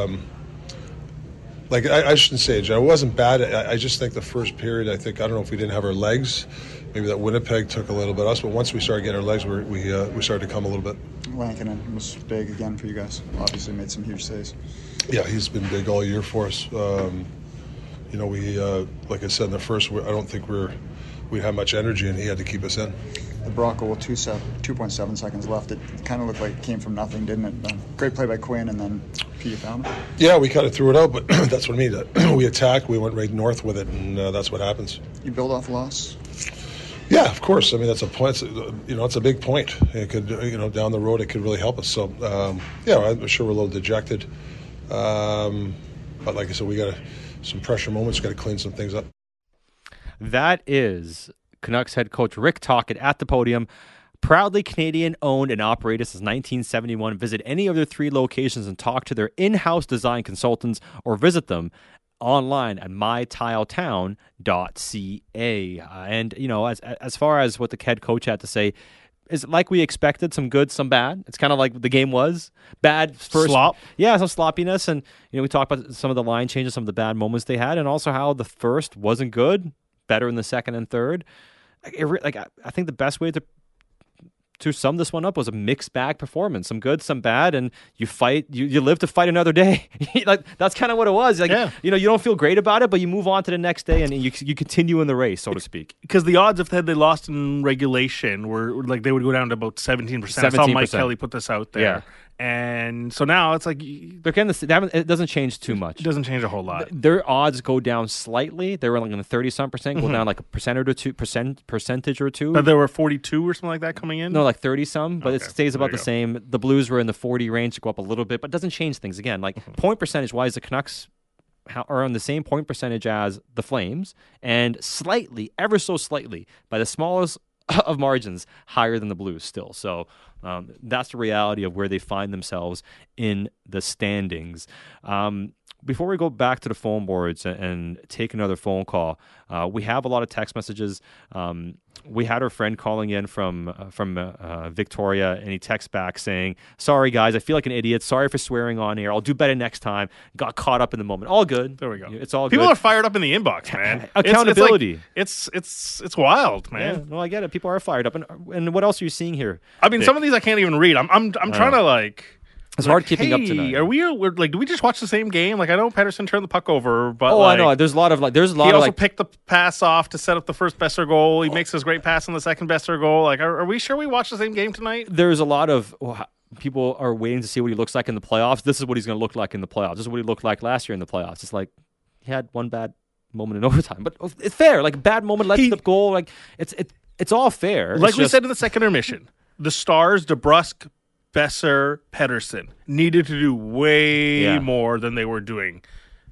I shouldn't say it. It wasn't bad. I just think the first period, I don't know if we didn't have our legs. Maybe that Winnipeg took a little bit of us, but once we started getting our legs, we started to come a little bit. Lankinen was big again for you guys. Obviously made some huge saves. Yeah, he's been big all year for us. We like I said in the first, I don't think we had much energy, and he had to keep us in. The Brock goal, 2.7 seconds left. It kind of looked like it came from nothing, didn't it? Great play by Quinn, and then Petey found it. Yeah, we kind of threw it out, but that's what I mean. We attacked, we went right north with it, and that's what happens. You build off a loss? Yeah, of course. I mean, that's a point. It's a big point. It could, down the road, it could really help us. So, I'm sure we're a little dejected. But like I said, we got some pressure moments. Got to clean some things up. That is Canucks head coach Rick Tocchet at the podium. Proudly Canadian-owned and operated since 1971. Visit any of their 3 locations and talk to their in-house design consultants or visit them online at mytiletown.ca. And, as far as what the head coach had to say, is like we expected, some good, some bad. It's kind of like the game was. Bad first. Slop. Yeah, some sloppiness. And, we talked about some of the line changes, some of the bad moments they had, and also how the first wasn't good, better in the second and third. I think the best way to sum this one up was a mixed bag performance, some good, some bad, and you live to fight another day. That's kind of what it was. You don't feel great about it, but you move on to the next day and you continue in the race, so to speak. Because the odds if they lost in regulation were like they would go down to about 17%. I saw Mike Kelly put this out there. Yeah. And so now it's like it doesn't change too much. It doesn't change a whole lot. Their odds go down slightly. They were like in the 30-some%, go down like a percentage or two. But there were 42 or something like that coming in? No, like 30-some, but it stays about the same. The Blues were in the 40 range to go up a little bit, but it doesn't change things. Again, point percentage-wise, the Canucks are on the same point percentage as the Flames, and slightly, ever so slightly, by the smallest of margins, higher than the Blues still. So that's the reality of where they find themselves in the standings. Before we go back to the phone boards and take another phone call, we have a lot of text messages. We had our friend calling in from Victoria, and he texts back saying, "Sorry, guys, I feel like an idiot. Sorry for swearing on air. I'll do better next time. Got caught up in the moment. All good." There we go. It's all People good. are fired up in the inbox, man. Accountability. It's wild, man. Yeah, no, I get it. People are fired up. And what else are you seeing here? I mean, some of these I can't even read. I'm trying to It's hard keeping up tonight. Are we're do we just watch the same game? I know Pettersson turned the puck over, but I know. There's a lot of he also picked the pass off to set up the first Besser goal. He makes his great pass on the second Besser goal. Are we sure we watched the same game tonight? There's a lot of people are waiting to see what he looks like in the playoffs. This is what he's going to look like in the playoffs. This is what he looked like last year in the playoffs. It's like he had one bad moment in overtime, but it's fair. Like a bad moment led to the goal. Like it's all fair. Like we said in the second intermission, the Stars, DeBrusk, Besser, Pettersson needed to do way more than they were doing.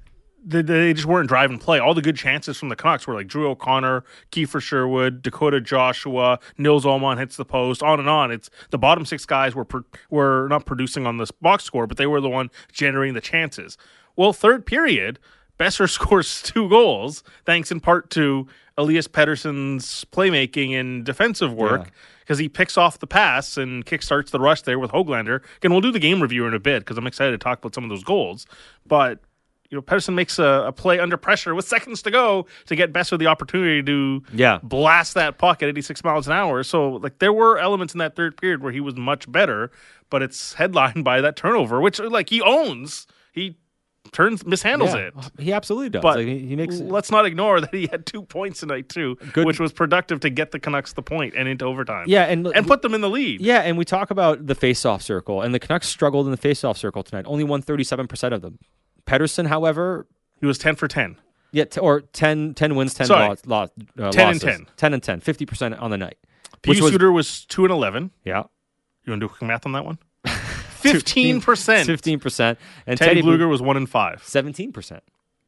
They just weren't driving play. All the good chances from the Canucks were like Drew O'Connor, Kiefer Sherwood, Dakota Joshua, Nils Åman hits the post, on and on. It's the bottom 6 guys were not producing on this box score, but they were the one generating the chances. Well, third period, Besser scores 2 goals, thanks in part to Elias Pettersson's playmaking and defensive work, because he picks off the pass and kickstarts the rush there with Höglander. Again, we'll do the game review in a bit because I'm excited to talk about some of those goals. But Pettersson makes a play under pressure with seconds to go to get Besser the opportunity to blast that puck at 86 miles an hour. So there were elements in that third period where he was much better, but it's headlined by that turnover, which he owns. He mishandles it. He absolutely does. But let's not ignore that he had 2 points tonight too, which was productive to get the Canucks the point and into overtime. Yeah, and put them in the lead. Yeah, and we talk about the face-off circle, and the Canucks struggled in the face-off circle tonight. Only won 37% of them. Pettersson, however, he was 10 for 10. Yeah, or 10 wins, 10 losses. 10 and 10. 10 and 10, 50% on the night. Pius Suter was 2 and 11. Yeah. You want to do quick math on that one? 15%. 15%. And Teddy Bluger was 1 and 5. 17%.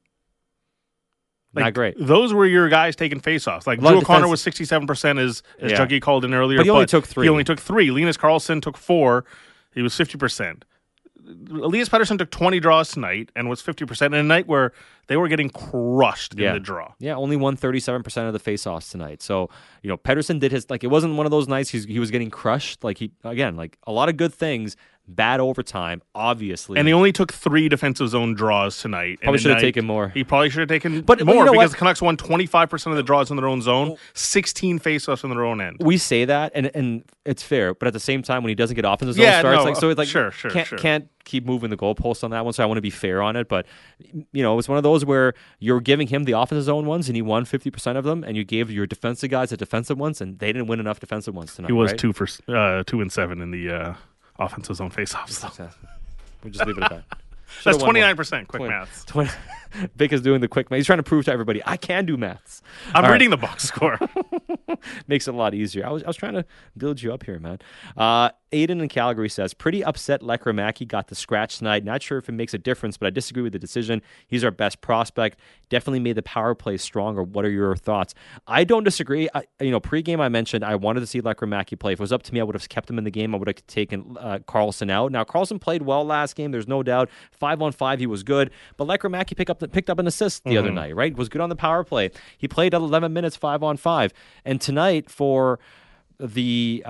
Not great. Those were your guys taking faceoffs. Drew O'Connor was 67%, as Juggy called in earlier. But he only took 3. He only took 3. Linus Karlsson took 4. He was 50%. Elias Pettersson took 20 draws tonight and was 50% in a night where they were getting crushed in the draw. Yeah, only won 37% of the faceoffs tonight. So, Pettersson did his, it wasn't one of those nights he was getting crushed. A lot of good things, bad overtime, obviously. And he only took 3 defensive zone draws tonight. Probably should have taken more. He probably should have taken more because the Canucks won 25% of the draws in their own zone, 16 faceoffs in their own end. We say that, and it's fair, but at the same time, when he doesn't get offensive zone starts, can't keep moving the goalpost on that one, so I want to be fair on it. But, it's one of those where you're giving him the offensive zone ones, and he won 50% of them, and you gave your defensive guys the defensive ones, and they didn't win enough defensive ones tonight. He was right? 2 and 7 in the offensive zone faceoffs. We'll just leave it at that. That's 29%. Quick maths. Vic is doing the quick math. He's trying to prove to everybody, I can do maths. I'm reading the box score. Makes it a lot easier. I was trying to build you up here, man. Aiden in Calgary says, pretty upset Lekramaki got the scratch tonight. Not sure if it makes a difference, but I disagree with the decision. He's our best prospect. Definitely made the power play stronger. What are your thoughts? I don't disagree. Pre-game I mentioned I wanted to see Lekramaki play. If it was up to me, I would have kept him in the game. I would have taken Karlsson out. Now, Karlsson played well last game. There's no doubt. 5-on-5, he was good. But Lekramaki picked up an assist the other night, right? Was good on the power play. He played 11 minutes 5-on-5. And tonight for the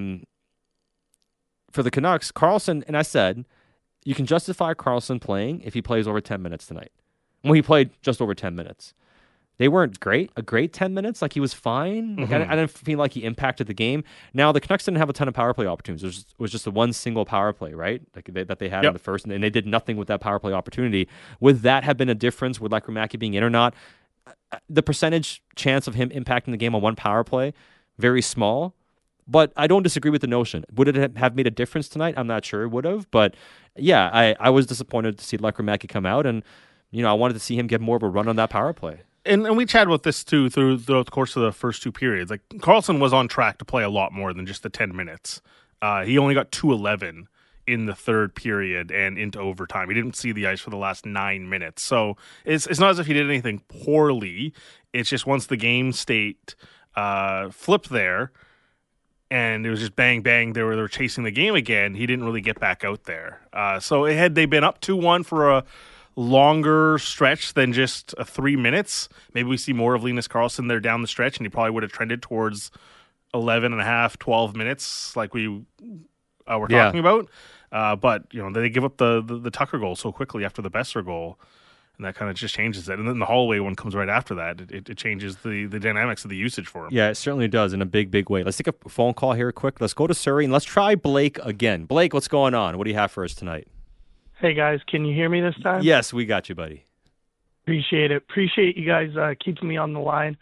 Canucks, Karlsson, and I said, you can justify Karlsson playing if he plays over 10 minutes tonight. Well, he played just over 10 minutes. They weren't great. A great 10 minutes, he was fine. I didn't feel like he impacted the game. Now, the Canucks didn't have a ton of power play opportunities. It was just the one single power play, right, that they had in the first, and they did nothing with that power play opportunity. Would that have been a difference with Lekramaki being in or not? The percentage chance of him impacting the game on one power play, very small. But I don't disagree with the notion. Would it have made a difference tonight? I'm not sure it would have. But, yeah, I was disappointed to see Lekramaki come out, and I wanted to see him get more of a run on that power play. And we chatted about this, too, throughout the course of the first 2 periods. Karlsson was on track to play a lot more than just the 10 minutes. He only got 2-11 in the third period and into overtime. He didn't see the ice for the last 9 minutes. So it's not as if he did anything poorly. It's just once the game state flipped there, and it was just bang, bang, they were chasing the game again, he didn't really get back out there. So had they been up 2-1 for a longer stretch than just 3 minutes, maybe we see more of Linus Karlsson there down the stretch, and he probably would have trended towards 11 and a half, 12 minutes like we were talking about. But, they give up the Tucker goal so quickly after the Besser goal, and that kind of just changes it. And then the Holloway one comes right after that. It changes the dynamics of the usage for him. Yeah, it certainly does in a big, big way. Let's take a phone call here quick. Let's go to Surrey, and let's try Blake again. Blake, what's going on? What do you have for us tonight? Hey, guys. Can you hear me this time? Yes, we got you, buddy. Appreciate it. Appreciate you guys keeping me on the line.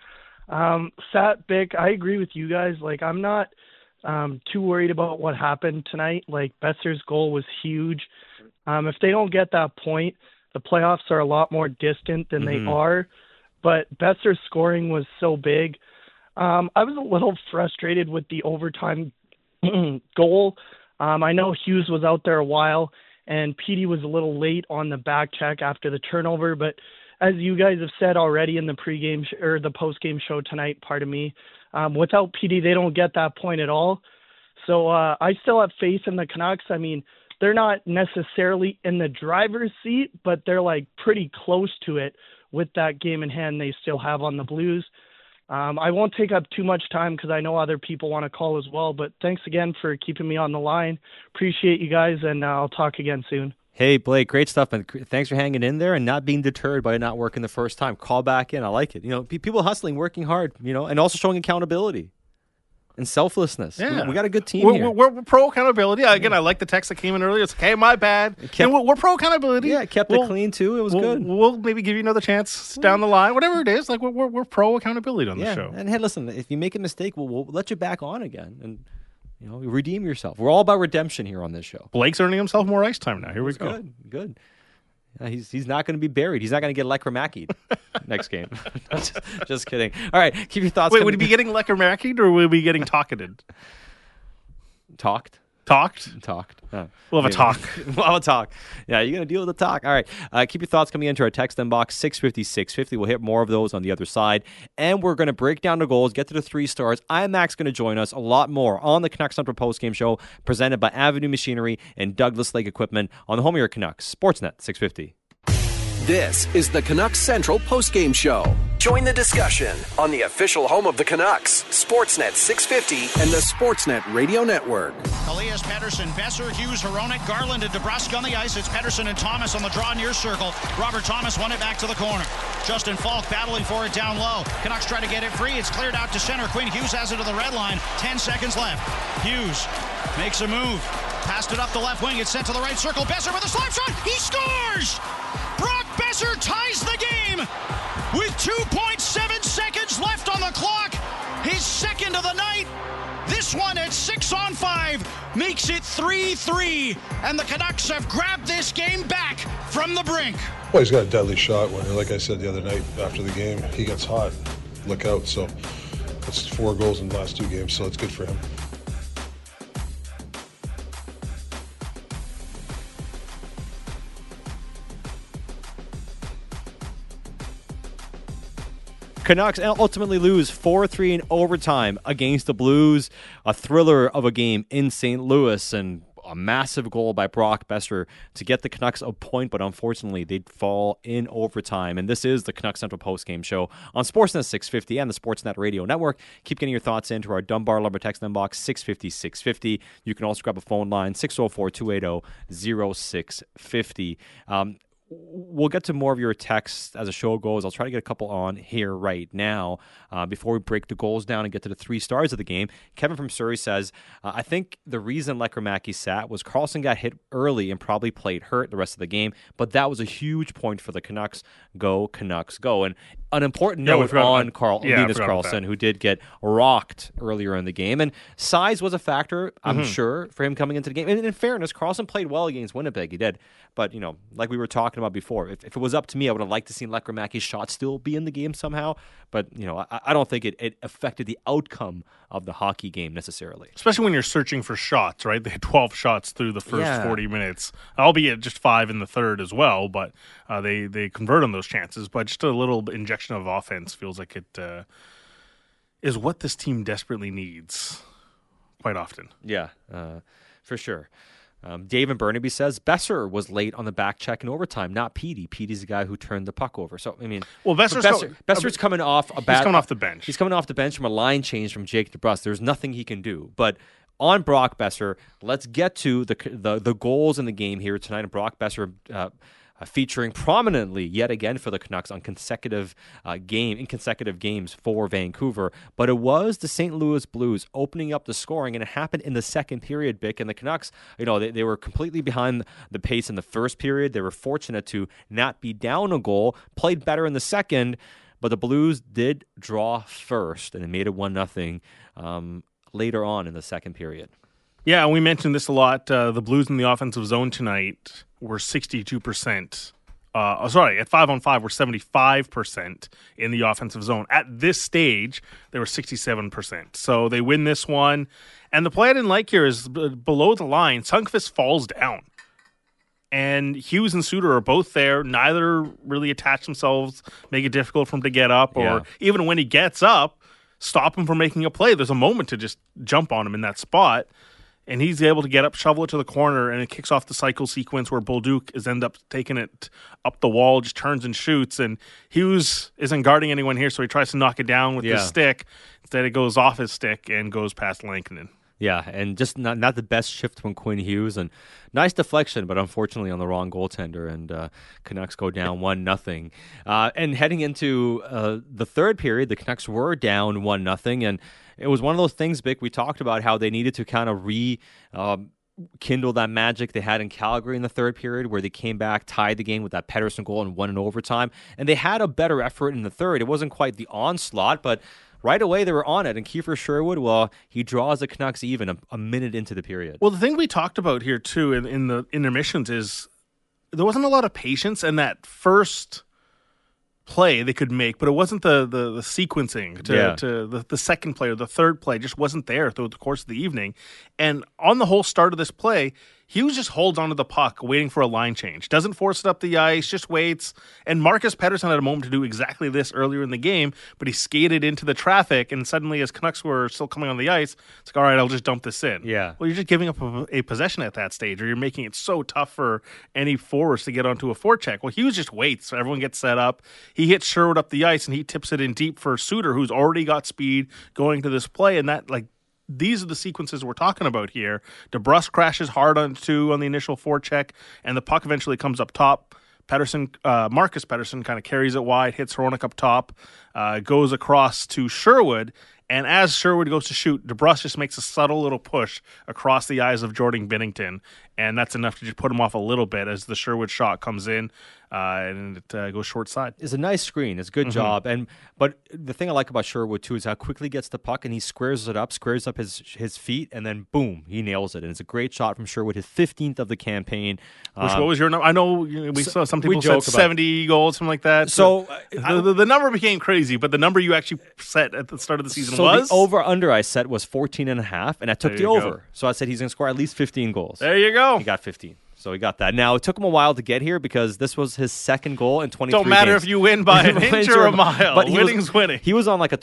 Sat, Bick, I agree with you guys. I'm not too worried about what happened tonight. Besser's goal was huge. If they don't get that point, the playoffs are a lot more distant than they are. But Besser's scoring was so big. I was a little frustrated with the overtime goal. I know Hughes was out there a while, and Petey was a little late on the back check after the turnover. But as you guys have said already in the pregame or the postgame show tonight, pardon me, without Petey, they don't get that point at all. So I still have faith in the Canucks. I mean, they're not necessarily in the driver's seat, but they're pretty close to it with that game in hand they still have on the Blues. I won't take up too much time because I know other people want to call as well, but thanks again for keeping me on the line. Appreciate you guys, and I'll talk again soon. Hey, Blake, great stuff, and thanks for hanging in there and not being deterred by it not working the first time. Call back in. I like it. People hustling, working hard, and also showing accountability and selflessness. Yeah. We got a good team here. We're pro accountability. Again, I like the text that came in earlier. It's okay, my bad. We're pro accountability. Yeah, kept it clean too. It was good. We'll maybe give you another chance down the line. Whatever it is, we're pro accountability on the show. And hey, listen, if you make a mistake, we'll let you back on again and redeem yourself. We're all about redemption here on this show. Blake's earning himself more ice time now. Here we go. Good. He's not going to be buried. He's not going to get Lekramaki next game. just kidding. All right, keep your thoughts. Wait, would he be getting Lekramaki or would he be getting talkated? Talked? Talked? Yeah. We'll have a talk. We'll have a talk. Yeah, you're going to deal with the talk. All right. Keep your thoughts coming into our text inbox, 650-650. We'll hit more of those on the other side. And we're going to break down the goals, get to the 3 stars. IMAX going to join us a lot more on the Canucks Central postgame show presented by Avenue Machinery and Douglas Lake Equipment on the home of your Canucks, Sportsnet 650. This is the Canucks Central postgame show. Join the discussion on the official home of the Canucks, Sportsnet 650 and the Sportsnet Radio Network. Elias Pettersson, Besser, Hughes, Hronek, Garland, and DeBrusk on the ice. It's Pettersson and Thomas on the draw near circle. Robert Thomas won it back to the corner. Justin Falk battling for it down low. Canucks try to get it free. It's cleared out to center. Quinn Hughes has it to the red line. 10 seconds left. Hughes makes a move. Passed it up the left wing. It's sent to the right circle. Besser with a slap shot. He scores! Brock Besser ties the game with 2.7 seconds left on the clock. His second of the night. This one at 6-on-5 makes it 3-3. And the Canucks have grabbed this game back from the brink. Well, he's got a deadly shot. Like I said the other night after the game, he gets hot. Look out. So that's 4 goals in the last 2 games, so it's good for him. Canucks ultimately lose 4-3 in overtime against the Blues. A thriller of a game in St. Louis, and a massive goal by Brock Besser to get the Canucks a point, but unfortunately they'd fall in overtime. And this is the Canucks Central postgame show on Sportsnet 650 and the Sportsnet Radio Network. Keep getting your thoughts into our Dunbar Lumber text inbox, 650-650. You can also grab a phone line, 604-280-0650. We'll get to more of your texts as the show goes. I'll try to get a couple on here right now before we break the goals down and get to the 3 stars of the game. Kevin from Surrey says, I think the reason Lekkerimäki sat was Karlsson got hit early and probably played hurt the rest of the game, but that was a huge point for the Canucks. Go, Canucks, go. And an important note on Linus Karlsson, who did get rocked earlier in the game. And size was a factor, I'm sure, for him coming into the game. And in fairness, Karlsson played well against Winnipeg. He did. But, you know, like we were talking about before, if it was up to me, I would have liked to see Lekkerimäki's shot still be in the game somehow. But, you know, I don't think it affected the outcome of the hockey game necessarily. Especially when you're searching for shots, right? They had 12 shots through the first 40 minutes, albeit just 5 in the third as well. But they convert on those chances. But just a little injection of offense feels like it is what this team desperately needs quite often. Yeah, for sure. Dave in Burnaby says Besser was late on the back check in overtime, not Petey. Petey's the guy who turned the puck over. So, I mean, well, Besser's coming off a bad. He's coming off the bench. He's coming off the bench from a line change from Jake DeBrusk. There's nothing he can do. But on Brock Besser, let's get to the goals in the game here tonight. And Brock Besser featuring prominently yet again for the Canucks on consecutive games for Vancouver. But it was the St. Louis Blues opening up the scoring, and it happened in the second period, Bick. And the Canucks, you know, they were completely behind the pace in the first period. They were fortunate to not be down a goal, played better in the second, but the Blues did draw first, and it made it 1-0 later on in the second period. Yeah, we mentioned this a lot. The Blues in the offensive zone tonight were 62%. At 5-on-5, were 75% in the offensive zone. At this stage, they were 67%. So they win this one. And the play I didn't like here is below the line, Sundqvist falls down. And Hughes and Suter are both there. Neither really attach themselves, make it difficult for him to get up. Or even when he gets up, stop him from making a play. There's a moment to just jump on him in that spot. And he's able to get up, shovel it to the corner, and it kicks off the cycle sequence where Bolduc is end up taking it up the wall, just turns and shoots. And Hughes isn't guarding anyone here, so he tries to knock it down with his stick. Instead, it goes off his stick and goes past Lankinen. Yeah, and just not the best shift from Quinn Hughes. And nice deflection, but unfortunately on the wrong goaltender. And Canucks go down 1-0. And heading into the third period, the Canucks were down 1-0. And it was one of those things, Bick, we talked about how they needed to kind of rekindle that magic they had in Calgary in the third period, where they came back, tied the game with that Pettersson goal and won in overtime. And they had a better effort in the third. It wasn't quite the onslaught, but right away they were on it. And Kiefer Sherwood, well, he draws the Canucks even a minute into the period. Well, the thing we talked about here, too, in the intermissions is there wasn't a lot of patience, and that first play they could make, but it wasn't the sequencing to the second play or the third play just wasn't there throughout the course of the evening. And on the whole start of this play, Hughes just holds onto the puck, waiting for a line change. Doesn't force it up the ice, just waits. And Marcus Pettersson had a moment to do exactly this earlier in the game, but he skated into the traffic, and suddenly as Canucks were still coming on the ice, it's like, all right, I'll just dump this in. Yeah. Well, you're just giving up a possession at that stage, or you're making it so tough for any forwards to get onto a forecheck. Well, Hughes just waits, so everyone gets set up. He hits Sherwood up the ice, and he tips it in deep for Suter, who's already got speed going to this play, and that, like, these are the sequences we're talking about here. DeBrusk crashes hard on the initial forecheck, and the puck eventually comes up top. Marcus Pettersson kind of carries it wide, hits Hronek up top, goes across to Sherwood, and as Sherwood goes to shoot, DeBrusk just makes a subtle little push across the eyes of Jordan Binnington, and that's enough to just put him off a little bit as the Sherwood shot comes in, and it goes short side. It's a nice screen. It's a good job. But the thing I like about Sherwood, too, is how quickly he gets the puck, and he squares up his feet, and then, boom, he nails it. And it's a great shot from Sherwood, his 15th of the campaign. What was your number? I know we saw some people said 70 goals, something like that. So the number became crazy, but the number you actually set at the start of the season was? The over-under I set was 14.5, and I took the over. So I said he's going to score at least 15 goals. There you go. He got 15. So he got that. Now, it took him a while to get here because this was his second goal in 23 Don't matter games. if you win by an inch or a mile. But winning's winning. He was on like a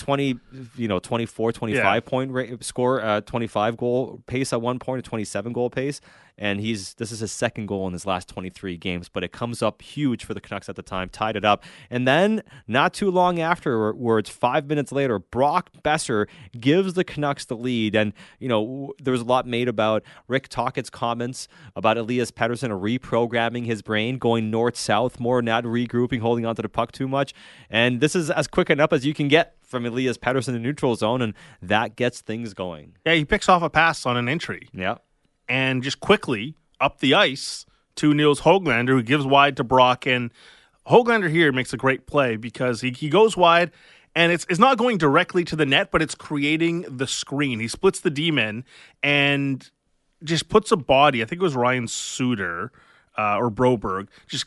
24, 25 point score, 25 goal pace at one point, a 27 goal pace. And this is his second goal in his last 23 games, but it comes up huge for the Canucks at the time, tied it up. And then, not too long afterwards, 5 minutes later, Brock Boeser gives the Canucks the lead. And, there was a lot made about Rick Tocchet's comments about Elias Pettersson reprogramming his brain, going north-south more, not regrouping, holding onto the puck too much. And this is as quick enough as you can get from Elias Pettersson in the neutral zone, and that gets things going. Yeah, he picks off a pass on an entry. Yeah. And just quickly up the ice to Nils Höglander, who gives wide to Brock. And Höglander here makes a great play because he goes wide, and it's not going directly to the net, but it's creating the screen. He splits the D-men and just puts a body, I think it was Ryan Suter or Broberg, just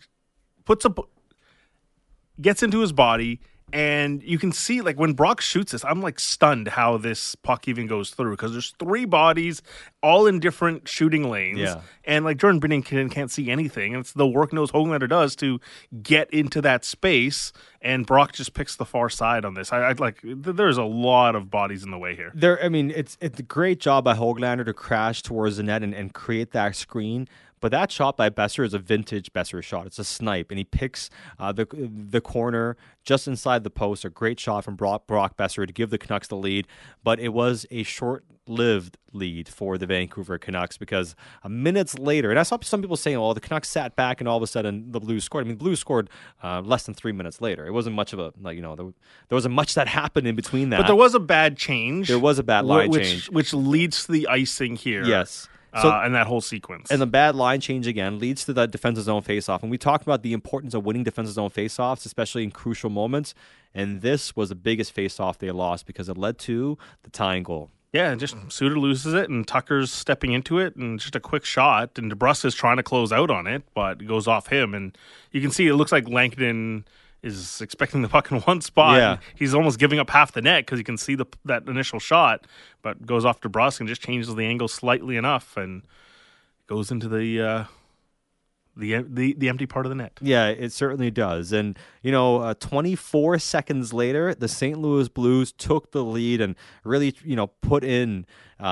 gets into his body. And you can see, like, when Brock shoots this, I'm, like, stunned how this puck even goes through because there's three bodies all in different shooting lanes. Yeah. And, like, Jordan Binnington can't see anything. And it's the work Nils Höglander does to get into that space, and Brock just picks the far side on this. There's a lot of bodies in the way here. It's a great job by Höglander to crash towards the net and create that screen. But that shot by Boeser is a vintage Boeser shot. It's a snipe, and he picks the corner just inside the post. A great shot from Brock Boeser to give the Canucks the lead. But it was a short-lived lead for the Vancouver Canucks because minutes later, and I saw some people saying, the Canucks sat back and all of a sudden the Blues scored. The Blues scored less than 3 minutes later. It wasn't much of there wasn't much that happened in between that. But there was a bad change. There was a bad line change. Which leads to the icing here. Yes. And that whole sequence. And the bad line change again leads to the defensive zone faceoff. And we talked about the importance of winning defensive zone faceoffs, especially in crucial moments. And this was the biggest faceoff they lost because it led to the tying goal. Yeah, and just Suter loses it, and Tucker's stepping into it, and just a quick shot. And DeBrusk is trying to close out on it, but it goes off him. And you can see it looks like Langdon is expecting the puck in one spot. Yeah. He's almost giving up half the net because you can see that initial shot, but goes off DeBrusk and just changes the angle slightly enough and goes into the empty part of the net. Yeah, it certainly does. And, 24 seconds later, the St. Louis Blues took the lead and really, put in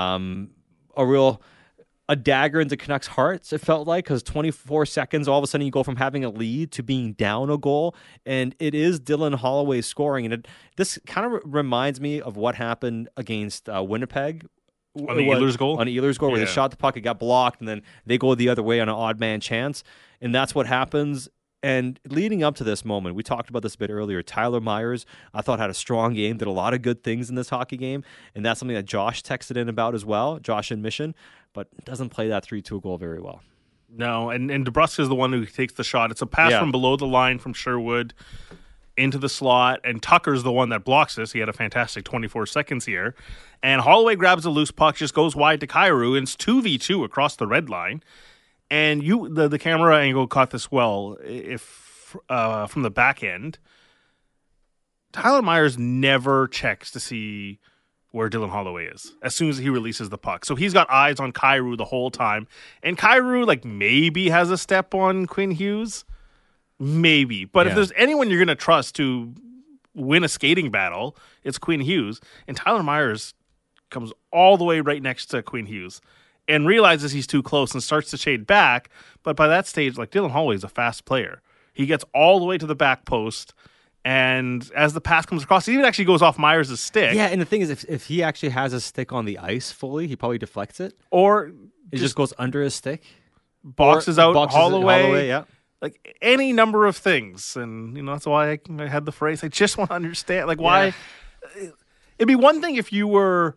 a dagger into Canucks' hearts, it felt like, because 24 seconds, all of a sudden you go from having a lead to being down a goal, and it is Dylan Holloway scoring. And this kind of reminds me of what happened against Winnipeg. On the Ehlers goal? On the Ehlers goal, where they shot the puck, it got blocked, and then they go the other way on an odd man chance. And that's what happens. And leading up to this moment, we talked about this a bit earlier, Tyler Myers, I thought, had a strong game, did a lot of good things in this hockey game, and that's something that Josh texted in about as well, Josh in Mission, but doesn't play that 3-2 goal very well. No, and DeBrusk is the one who takes the shot. It's a pass from below the line from Sherwood into the slot, and Tucker's the one that blocks this. He had a fantastic 24 seconds here. And Holloway grabs a loose puck, just goes wide to Kyrou, and it's 2v2 across the red line. And the camera angle caught this well. If from the back end, Tyler Myers never checks to see where Dylan Holloway is as soon as he releases the puck. So he's got eyes on Kyrou the whole time. And Kyrou, like, maybe has a step on Quinn Hughes. Maybe. But if there's anyone you're going to trust to win a skating battle, it's Quinn Hughes. And Tyler Myers comes all the way right next to Quinn Hughes and realizes he's too close and starts to shade back. But by that stage, like, Dylan Holloway is a fast player. He gets all the way to the back post. And as the pass comes across, he even actually goes off Myers' stick. Yeah, and the thing is, if he actually has his stick on the ice fully, he probably deflects it. Or it just goes under his stick. Boxes out Holloway. Yeah. Like, any number of things. And, that's why I had the phrase, I just want to understand, like, why. Yeah. It'd be one thing if you were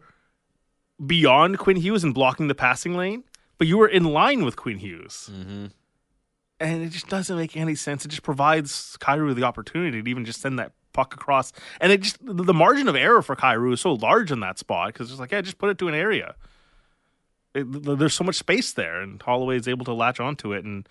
beyond Quinn Hughes and blocking the passing lane, but you were in line with Quinn Hughes. Mm-hmm. And it just doesn't make any sense. It just provides Kyrou the opportunity to even just send that puck across. And it just, the margin of error for Kyrou is so large in that spot because it's like, just put it to an area. There's so much space there, and Holloway is able to latch onto it. And,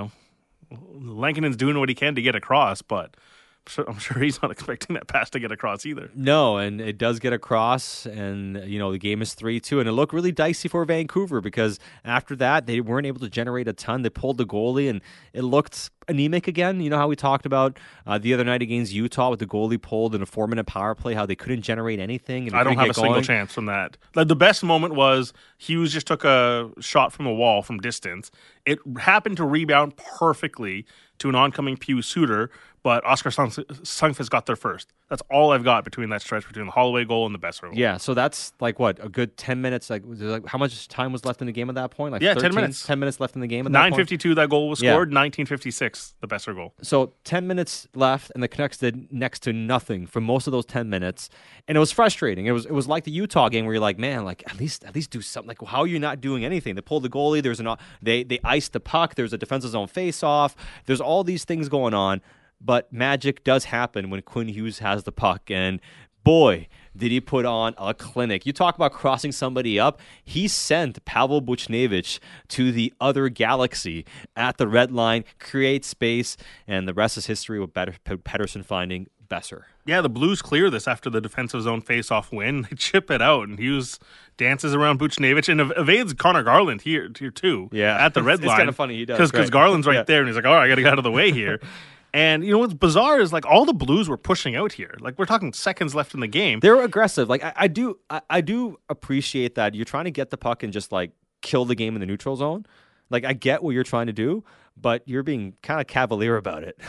Lankinen's doing what he can to get across, but I'm sure he's not expecting that pass to get across either. No, and it does get across, and the game is 3-2, and it looked really dicey for Vancouver because after that they weren't able to generate a ton. They pulled the goalie, and it looked anemic again. You know how we talked about the other night against Utah with the goalie pulled in a 4-minute power play, how they couldn't generate anything. And I don't have a single chance from that. Like, the best moment was Hughes just took a shot from the wall from distance. It happened to rebound perfectly to an oncoming Pius Suter, but Oscar Sundqvist got there first. That's all I've got between that stretch between the Holloway goal and the Besser goal. Yeah, so that's like what, a good 10 minutes? Like how much time was left in the game at that point? Like 10 minutes. 10 minutes left in the game at that point? 9:52 that goal was scored, 19:56 the Besser goal. So 10 minutes left, and the Canucks did next to nothing for most of those 10 minutes, and it was frustrating. It was like the Utah game where you're like, man, like at least do something. Like, how are you not doing anything? They pulled the goalie. They iced the puck. There's a defensive zone face-off. There's all these things going on. But magic does happen when Quinn Hughes has the puck, and boy, did he put on a clinic. You talk about crossing somebody up. He sent Pavel Buchnevich to the other galaxy at the red line, create space, and the rest is history with Pettersson finding Besser. Yeah, the Blues clear this after the defensive zone face-off win. They chip it out, and Hughes dances around Buchnevich and evades Connor Garland here too. Yeah, at the red line. It's kind of funny he does. Because Garland's right there, and he's like, all right, I got to get out of the way here. And what's bizarre is, like, all the Blues were pushing out here. Like, we're talking seconds left in the game. They were aggressive. Like, I do appreciate that you're trying to get the puck and just like kill the game in the neutral zone. Like, I get what you're trying to do, but you're being kind of cavalier about it.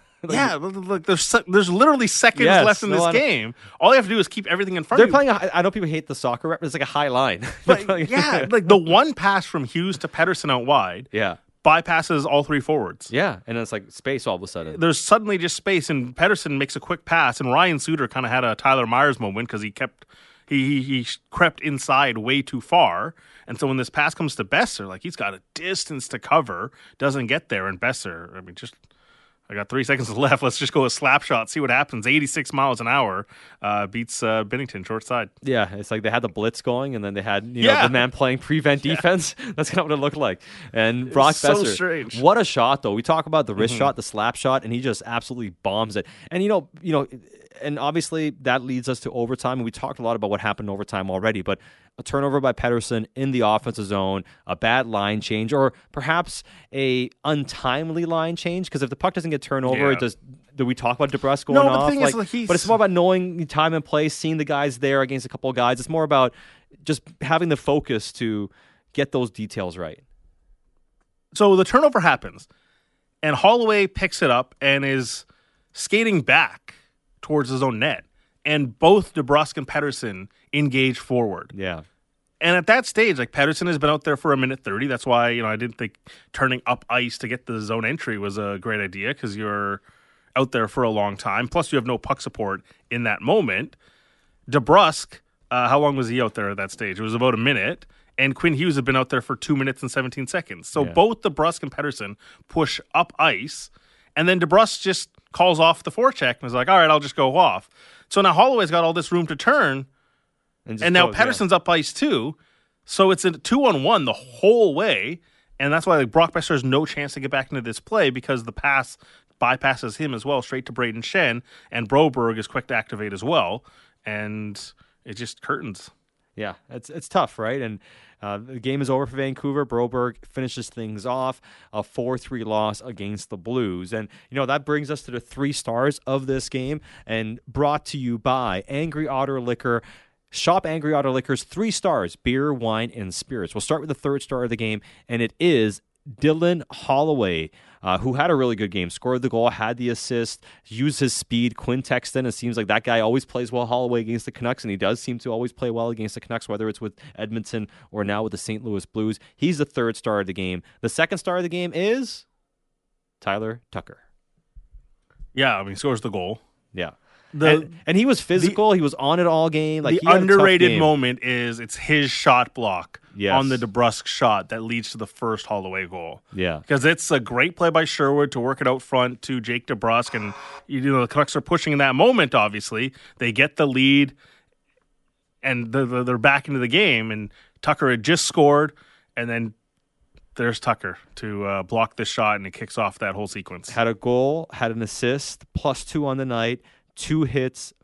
Like, there's literally seconds left in this game. All you have to do is keep everything in front of you. They're playing. I know people hate the soccer rep, but it's like a high line. But, like the one pass from Hughes to Pettersson out wide. Yeah. Bypasses all three forwards. Yeah, and it's like space all of a sudden. There's suddenly just space, and Pettersson makes a quick pass, and Ryan Suter kind of had a Tyler Myers moment because he crept inside way too far, and so when this pass comes to Besser, like, he's got a distance to cover, doesn't get there, and Besser, I got 3 seconds left. Let's just go a slap shot, see what happens. 86 miles an hour beats Binnington short side. Yeah, it's like they had the blitz going, and then they had the man playing prevent defense. That's kind of what it looked like. And Brock Besser, so strange. What a shot though. We talk about the wrist shot, the slap shot, and he just absolutely bombs it. And and obviously that leads us to overtime. And we talked a lot about what happened in overtime already, but a turnover by Pettersson in the offensive zone, a bad line change, or perhaps a untimely line change. Because if the puck doesn't get turned over, do we talk about DeBrusk going off? The thing is, but it's more about knowing time and place, seeing the guys there against a couple of guys. It's more about just having the focus to get those details right. So the turnover happens, and Holloway picks it up and is skating back towards his own net. And both DeBrusk and Pettersson engage forward. Yeah. And at that stage, like, Pettersson has been out there for a minute 30. That's why, I didn't think turning up ice to get the zone entry was a great idea, because you're out there for a long time. Plus, you have no puck support in that moment. DeBrusk, how long was he out there at that stage? It was about a minute. And Quinn Hughes had been out there for 2 minutes and 17 seconds. So both DeBrusk and Pettersson push up ice. And then DeBrusk just calls off the forecheck and is like, all right, I'll just go off. So now Holloway's got all this room to turn. And now Pettersson's up ice too. So it's a 2-on-1 the whole way. And that's why Brock Besser has no chance to get back into this play, because the pass bypasses him as well, straight to Braden Shen, and Broberg is quick to activate as well, and it just curtains. Yeah, it's tough, right? And the game is over for Vancouver. Broberg finishes things off, a 4-3 loss against the Blues. And, that brings us to the 3 stars of this game, and brought to you by Angry Otter Liquor. Shop Angry Otter Liquor's 3 stars, beer, wine, and spirits. We'll start with the 3rd star of the game, and it is Dylan Holloway, who had a really good game, scored the goal, had the assist, used his speed. Quinn texted in. It seems like that guy always plays well, Holloway, against the Canucks, and he does seem to always play well against the Canucks, whether it's with Edmonton or now with the St. Louis Blues. He's the 3rd star of the game. The 2nd star of the game is Tyler Tucker. Yeah, he scores the goal. Yeah. And he was physical. He was on it all game. Like, the underrated moment is it's his shot block Yes. on the DeBrusk shot that leads to the first Holloway goal. Yeah. Because it's a great play by Sherwood to work it out front to Jake DeBrusk. And, the Canucks are pushing in that moment, obviously. They get the lead, and they're back into the game. And Tucker had just scored, and then there's Tucker to block this shot, and it kicks off that whole sequence. Had a goal, had an assist, +2 on the night, 2 hits.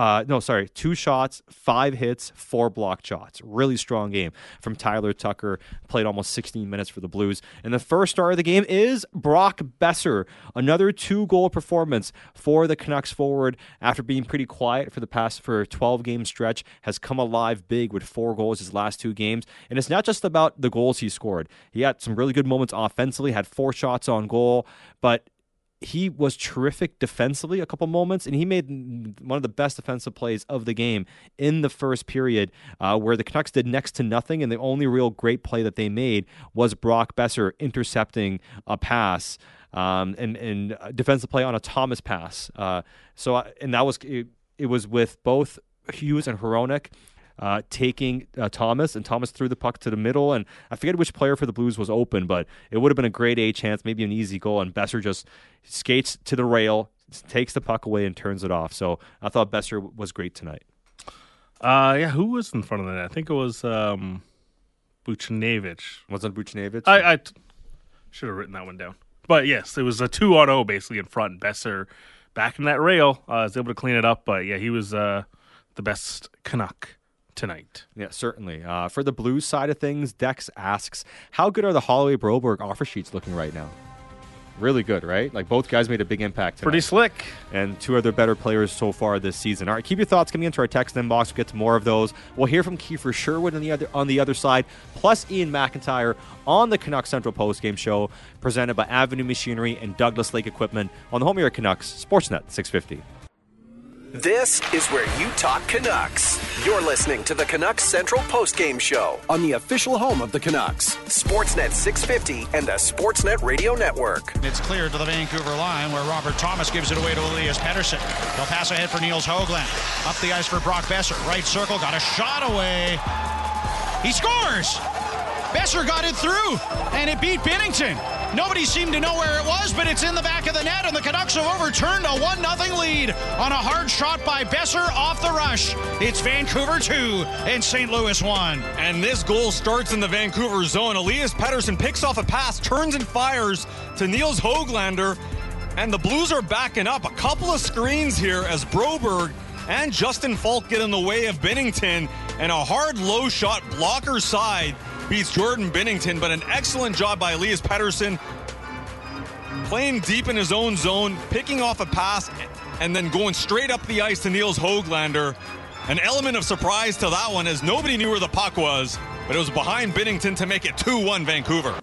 2 shots, 5 hits, 4 blocked shots. Really strong game from Tyler Tucker. Played almost 16 minutes for the Blues. And the 1st star of the game is Brock Boeser. Another 2-goal performance for the Canucks forward after being pretty quiet for a 12-game stretch. Has come alive big with 4 goals his last 2 games. And it's not just about the goals he scored. He had some really good moments offensively, had 4 shots on goal, but he was terrific defensively a couple moments, and he made one of the best defensive plays of the game in the first period, where the Canucks did next to nothing, and the only real great play that they made was Brock Boeser intercepting a pass, and defensive play on a Thomas pass. And that was it was with both Hughes and Hronek taking Thomas, and Thomas threw the puck to the middle, and I forget which player for the Blues was open, but it would have been a grade A chance, maybe an easy goal, and Boeser just skates to the rail, takes the puck away, and turns it off. So I thought Boeser was great tonight. Who was in front of the net? I think it was Buchnevich. Was it Buchnevich? I should have written that one down. But yes, it was a 2-on-0 basically in front. Boeser back in that rail, was able to clean it up, but yeah, he was the best Canuck tonight. Yeah, certainly. For the Blues side of things, Dex asks, how good are the Holloway Broberg offer sheets looking right now? Really good, right? Like, both guys made a big impact tonight. Pretty slick. And 2 of their better players so far this season. All right, keep your thoughts coming into our text inbox. We'll get to more of those. We'll hear from Kiefer Sherwood on the other side, plus Ian McIntyre on the Canucks Central Postgame Show, presented by Avenue Machinery and Douglas Lake Equipment on the home of your Canucks, Sportsnet 650. This is where you talk Canucks. You're listening to the Canucks Central Postgame Show on the official home of the Canucks, Sportsnet 650 and the Sportsnet Radio Network. It's cleared to the Vancouver line where Robert Thomas gives it away to Elias Pettersson. They'll pass ahead for Nils Höglander. Up the ice for Brock Boeser. Right circle, got a shot away. He scores! Boeser got it through, and it beat Binnington. Nobody seemed to know where it was, but it's in the back of the net, and the Canucks have overturned a 1-0 lead on a hard shot by Boeser off the rush. It's Vancouver 2 and St. Louis 1. And this goal starts in the Vancouver zone. Elias Pettersson picks off a pass, turns and fires to Nils Höglander, and the Blues are backing up. A couple of screens here as Broberg and Justin Falk get in the way of Binnington, and a hard low shot blocker side beats Jordan Binnington, but an excellent job by Elias Pettersson playing deep in his own zone, picking off a pass, and then going straight up the ice to Nils Höglander. An element of surprise to that one as nobody knew where the puck was, but it was behind Binnington to make it 2-1 Vancouver.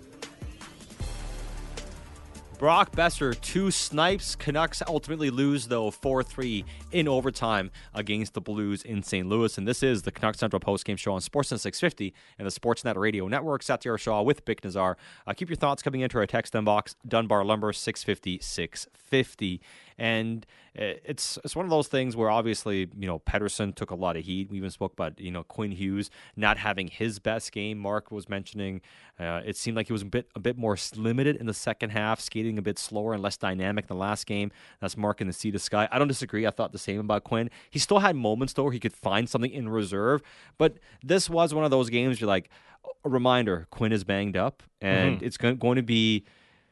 Brock Boeser, 2 snipes. Canucks ultimately lose, though, 4-3 in overtime against the Blues in St. Louis. And this is the Canucks Central Postgame Show on Sportsnet 650 and the Sportsnet Radio Network. Satyar Shah with Bick Nazar. Keep your thoughts coming into our text inbox. Dunbar Lumber, 650-650. And it's one of those things where obviously, Pettersson took a lot of heat. We even spoke about, Quinn Hughes not having his best game. Mark was mentioning it seemed like he was a bit more limited in the second half, skating a bit slower and less dynamic than the last game. That's Mark in the Sea to Sky. I don't disagree. I thought the same about Quinn. He still had moments, though, where he could find something in reserve. But this was one of those games you're like, a reminder, Quinn is banged up, and it's going to be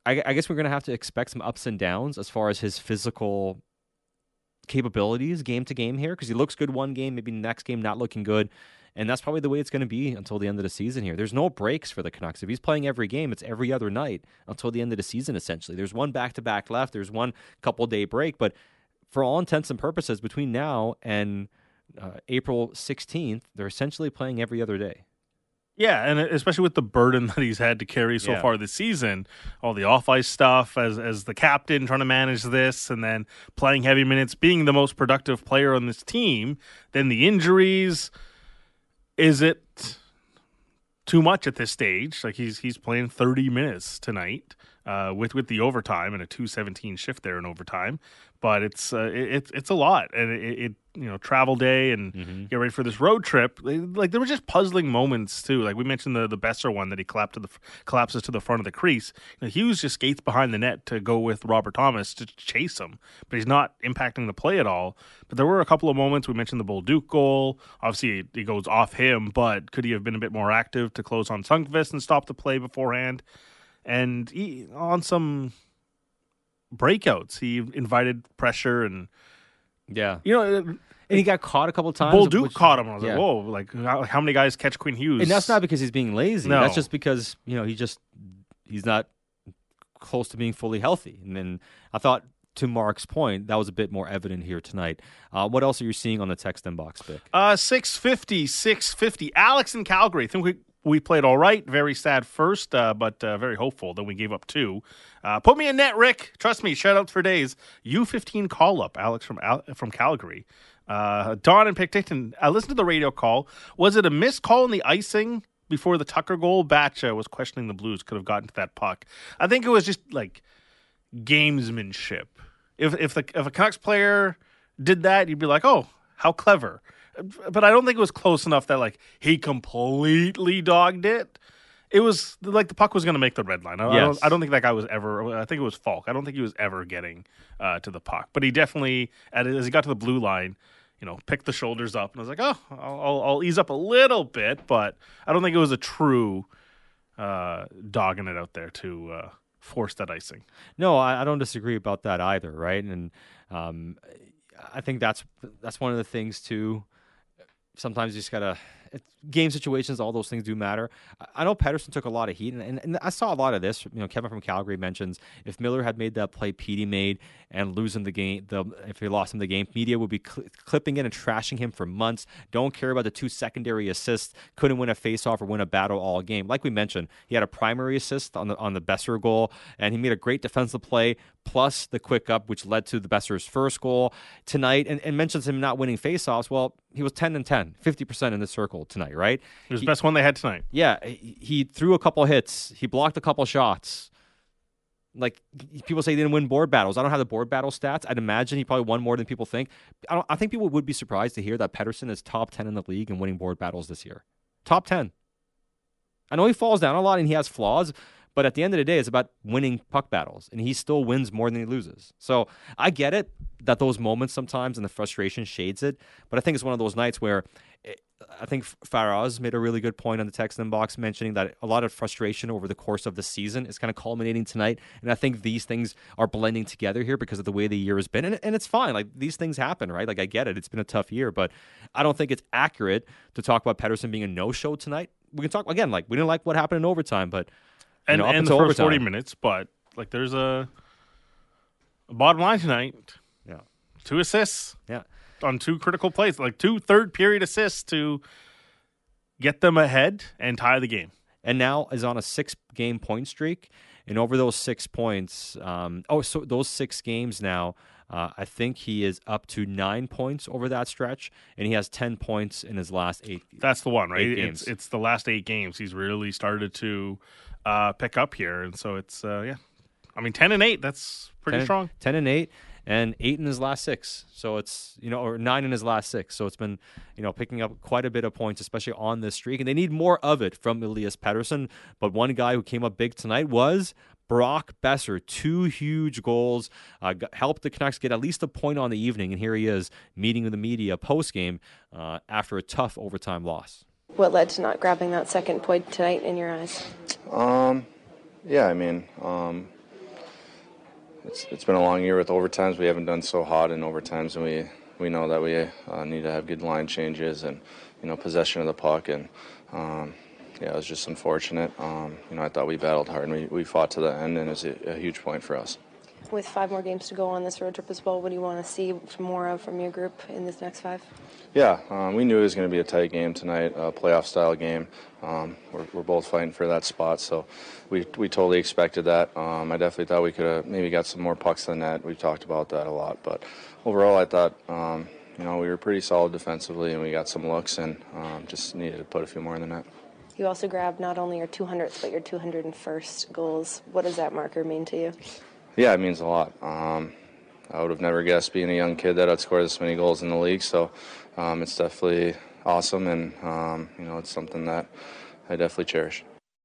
I guess we're going to have to expect some ups and downs as far as his physical capabilities game to game here, because he looks good one game, maybe next game not looking good. And that's probably the way it's going to be until the end of the season here. There's no breaks for the Canucks. If he's playing every game, it's every other night until the end of the season, essentially. There's one back-to-back left. There's one couple-day break. But for all intents and purposes, between now and April 16th, they're essentially playing every other day. Yeah, and especially with the burden that he's had to carry so far this season, all the off-ice stuff as the captain trying to manage this, and then playing heavy minutes, being the most productive player on this team, then the injuries. Is it too much at this stage? Like he's playing 30 minutes tonight with the overtime and a 2:17 shift there in overtime, but it's a lot, and it travel day and get ready for this road trip. Like there were just puzzling moments too. Like we mentioned the Boeser one that he collapses to the front of the crease. Hughes just skates behind the net to go with Robert Thomas to chase him, but he's not impacting the play at all. But there were a couple of moments. We mentioned the Bolduc goal. Obviously, it goes off him, but could he have been a bit more active to close on Sundqvist and stop the play beforehand? And on some breakouts, he invited pressure and and he got caught a couple times. Bolduc caught him. I was like, whoa, like how many guys catch Quinn Hughes? And that's not because he's being lazy. No. That's just because, he's not close to being fully healthy. And then I thought, to Mark's point, that was a bit more evident here tonight. What else are you seeing on the text inbox, Vic? 650. Alex in Calgary. I think we played all right. Very sad first, but very hopeful. Then we gave up 2. Put me in net, Rick. Trust me, shout out for days. U15 call up, Alex from Calgary. Don in Picticton. I listened to the radio call. Was it a missed call in the icing before the Tucker goal? Batcha was questioning the Blues could have gotten to that puck. I think it was just like gamesmanship. If a Canucks player did that, you'd be like, oh, how clever. But I don't think it was close enough that like he completely dogged it. It was like the puck was going to make the red line. I don't think that guy was ever. I think it was Falk. I don't think he was ever getting to the puck. But he definitely, as he got to the blue line, picked the shoulders up, and I was like, oh, I'll ease up a little bit. But I don't think it was a true dogging it out there to force that icing. No, I don't disagree about that either, right? And I think that's one of the things too. Sometimes you just gotta game situations. All those things do matter. I know Pettersson took a lot of heat, and I saw a lot of this. Kevin from Calgary mentions if Miller had made that play Petey made and losing the game, if he lost him the game, media would be clipping it and trashing him for months. Don't care about the 2 secondary assists. Couldn't win a faceoff or win a battle all game. Like we mentioned, he had a primary assist on the Boeser goal, and he made a great defensive play plus the quick up, which led to the Boeser's first goal tonight. And mentions him not winning faceoffs. Well, he was 10 and 10, 50% in the circle tonight, right? It was the best one they had tonight. Yeah, he threw a couple hits. He blocked a couple shots. Like, people say he didn't win board battles. I don't have the board battle stats. I'd imagine he probably won more than people think. I think people would be surprised to hear that Pettersson is top 10 in the league in winning board battles this year. Top 10. I know he falls down a lot and he has flaws, but at the end of the day, it's about winning puck battles, and he still wins more than he loses. So I get it that those moments sometimes and the frustration shades it, but I think it's one of those nights where I think Faraz made a really good point on the text inbox, mentioning that a lot of frustration over the course of the season is kind of culminating tonight, and I think these things are blending together here because of the way the year has been, and it's fine. Like, these things happen, right? Like, I get it. It's been a tough year, but I don't think it's accurate to talk about Pettersson being a no-show tonight. We can talk, again, like, we didn't like what happened in overtime, but and the first 40 minutes, but like there's a bottom line tonight. Yeah. 2 assists. Yeah. On 2 critical plays, like 2 third-period assists to get them ahead and tie the game. And now is on a 6-game point streak. And over those 6 points, so those 6 games now, I think he is up to 9 points over that stretch, and he has 10 points in his last 8. That's the one, right? 8 games. It's the last 8 games he's really started to pick up here, and so it's I mean 10-8. That's pretty strong. 10-8. And 8 in his last 6. So it's, or 9 in his last 6. So it's been, picking up quite a bit of points, especially on this streak. And they need more of it from Elias Pettersson. But one guy who came up big tonight was Brock Boeser. 2 huge goals, helped the Canucks get at least a point on the evening. And here he is meeting with the media post-game after a tough overtime loss. What led to not grabbing that second point tonight in your eyes? Yeah, I mean, it's been a long year with overtimes. We haven't done so hot in overtimes, and we know that we need to have good line changes and possession of the puck. And it was just unfortunate. I thought we battled hard and we fought to the end, and it was a huge point for us. With 5 more games to go on this road trip as well, what do you want to see more of from your group in this next 5? Yeah, we knew it was going to be a tight game tonight, a playoff-style game. We're both fighting for that spot, so we totally expected that. I definitely thought we could have maybe got some more pucks than that. We talked about that a lot, but overall I thought we were pretty solid defensively, and we got some looks, and just needed to put a few more in the net. You also grabbed not only your 200th, but your 201st goals. What does that marker mean to you? Yeah, it means a lot. I would have never guessed, being a young kid, that I'd score this many goals in the league. So it's definitely awesome, and it's something that I definitely cherish.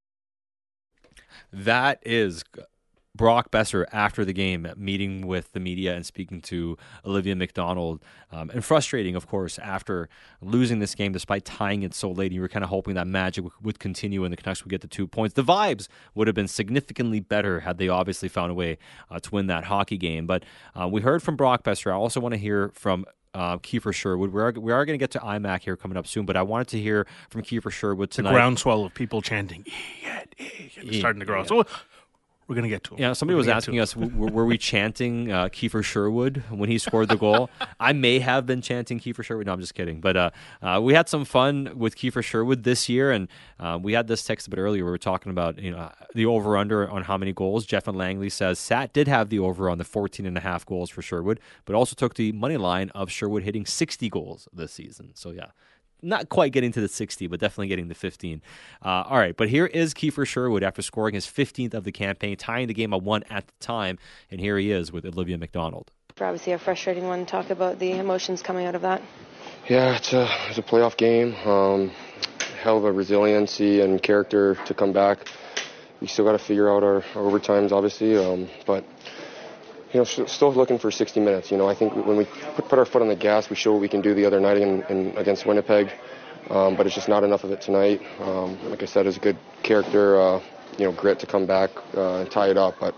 That is Brock Boeser after the game, meeting with the media and speaking to Olivia McDonald. And frustrating, of course, after losing this game despite tying it so late. You were kind of hoping that magic would continue and the Canucks would get the 2 points. The vibes would have been significantly better had they obviously found a way to win that hockey game. But we heard from Brock Boeser. I also want to hear from Kiefer Sherwood. We are going to get to IMAC here coming up soon, but I wanted to hear from Kiefer Sherwood tonight. The groundswell of people chanting, starting to grow. So we're going to get to him. Yeah, somebody was asking us, were we chanting Kiefer Sherwood when he scored the goal? I may have been chanting Kiefer Sherwood. No, I'm just kidding. But we had some fun with Kiefer Sherwood this year, and we had this text a bit earlier. We were talking about the over-under on how many goals. Jeff and Langley says Sat did have the over on the 14.5 goals for Sherwood, but also took the money line of Sherwood hitting 60 goals this season. So, yeah. Not quite getting to the 60, but definitely getting the 15. All right, but here is Kiefer Sherwood after scoring his 15th of the campaign, tying the game at 1 at the time, and here he is with Olivia McDonald. Obviously a frustrating one. Talk about the emotions coming out of that. Yeah, it's a playoff game. Hell of a resiliency and character to come back. We still got to figure out our overtimes, obviously, but still looking for 60 minutes. I think when we put our foot on the gas, we show what we can do the other night against Winnipeg, but it's just not enough of it tonight. Like I said, it's a good character, grit to come back and tie it up, but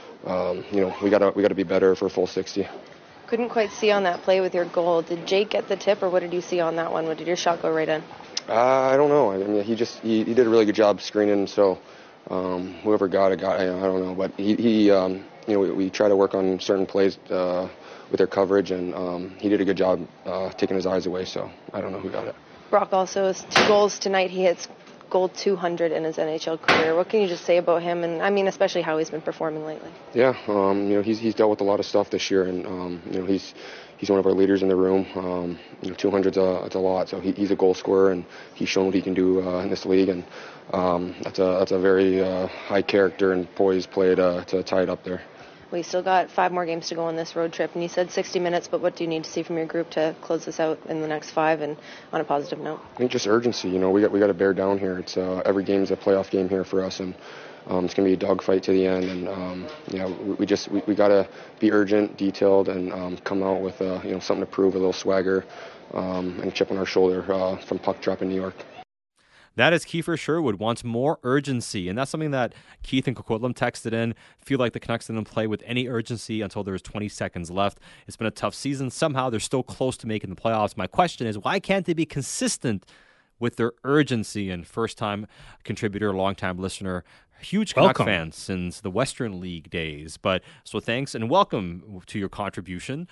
we got to be better for a full 60. Couldn't quite see on that play with your goal. Did Jake get the tip, or what did you see on that one? What did your shot go right in? I don't know. I mean, he did a really good job screening, so whoever got it, I don't know, but he we try to work on certain plays with their coverage, and he did a good job taking his eyes away, so I don't know who got it. Brock also has 2 goals tonight. He hits goal 200 in his NHL career. What can you just say about him, and I mean especially how he's been performing lately? Yeah, he's dealt with a lot of stuff this year, and he's one of our leaders in the room. 200's it's a lot, so he's a goal scorer, and he's shown what he can do in this league, and that's a very high character and poised play to tie it up there. We still got 5 more games to go on this road trip, and you said 60 minutes, but what do you need to see from your group to close this out in the next 5 and on a positive note? I think just urgency. We got to bear down here. It's every game's a playoff game here for us, and it's going to be a dogfight to the end. And we got to be urgent, detailed, and come out with something to prove, a little swagger, and a chip on our shoulder from puck drop in New York. That is Kiefer Sherwood wants more urgency, and that's something that Keith and Coquitlam texted in. Feel like the Canucks didn't play with any urgency until there was 20 seconds left. It's been a tough season. Somehow they're still close to making the playoffs. My question is, why can't they be consistent with their urgency? And first-time contributor, long-time listener, huge Canuck fan since the Western League days. But so thanks and welcome to your contribution.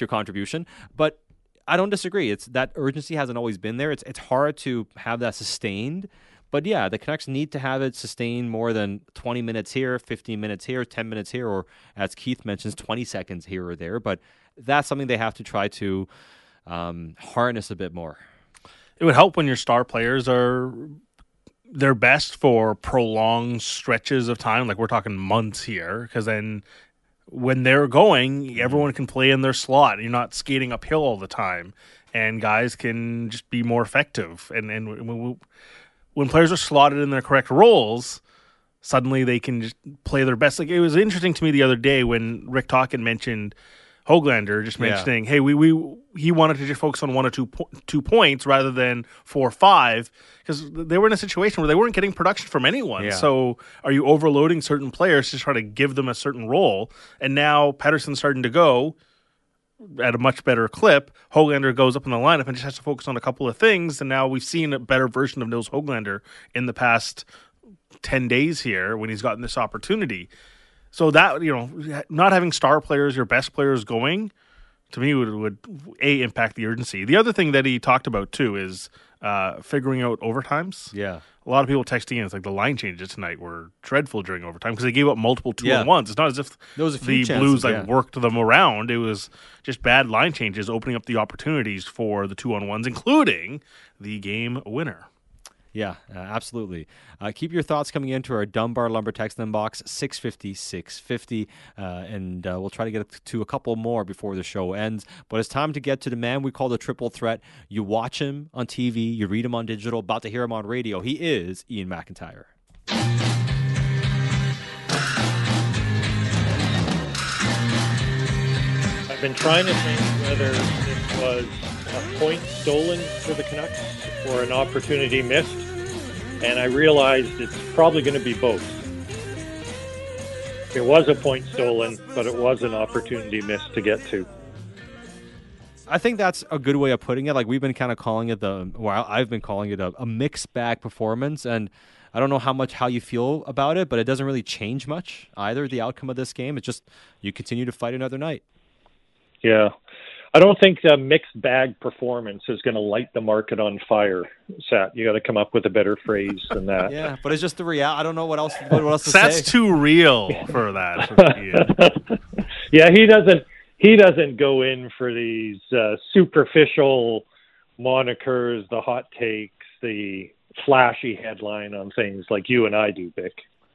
But I don't disagree. It's that urgency hasn't always been there. It's hard to have that sustained. But yeah, the Canucks need to have it sustained more than 20 minutes here, 15 minutes here, 10 minutes here, or as Keith mentions, 20 seconds here or there. But that's something they have to try to harness a bit more. It would help when your star players are their best for prolonged stretches of time. Like we're talking months here, because then when they're going, everyone can play in their slot. You're not skating uphill all the time, and guys can just be more effective. And when players are slotted in their correct roles, suddenly they can just play their best. Like it was interesting to me the other day when Rick Tocchet mentioned Höglander, just mentioning, hey, he wanted to just focus on 1 or 2 points rather than 4 or 5, because they were in a situation where they weren't getting production from anyone. Yeah. So are you overloading certain players to try to give them a certain role? And now Pettersson's starting to go at a much better clip. Höglander goes up in the lineup and just has to focus on a couple of things, and now we've seen a better version of Nils Höglander in the past 10 days here when he's gotten this opportunity. So that, not having star players, your best players going, to me would impact the urgency. The other thing that he talked about too is figuring out overtimes. Yeah. A lot of people texting in, it's like the line changes tonight were dreadful during overtime because they gave up multiple 2-on-1s. It's not as if the Blues worked them around. It was just bad line changes opening up the opportunities for the 2-on-1s, including the game winner. Yeah, absolutely. Keep your thoughts coming into our Dunbar Lumber text inbox, 650-650, and we'll try to get to a couple more before the show ends. But it's time to get to the man we call the triple threat. You watch him on TV, you read him on digital, about to hear him on radio. He is Ian McIntyre. I've been trying to think whether it was a point stolen for the Canucks or an opportunity missed, and I realized it's probably going to be both. It was a point stolen, but it was an opportunity missed to get to. I think that's a good way of putting it. Like, we've been kind of calling it I've been calling it a mixed bag performance, and I don't know how you feel about it, but it doesn't really change much either, the outcome of this game. It's just you continue to fight another night. Yeah. I don't think the mixed bag performance is going to light the market on fire, Sat. You got to come up with a better phrase than that. Yeah, but it's just the reality. I don't know what else to say. Sat's too real for that. Yeah, he doesn't go in for these superficial monikers, the hot takes, the flashy headline on things like you and I do, Vic.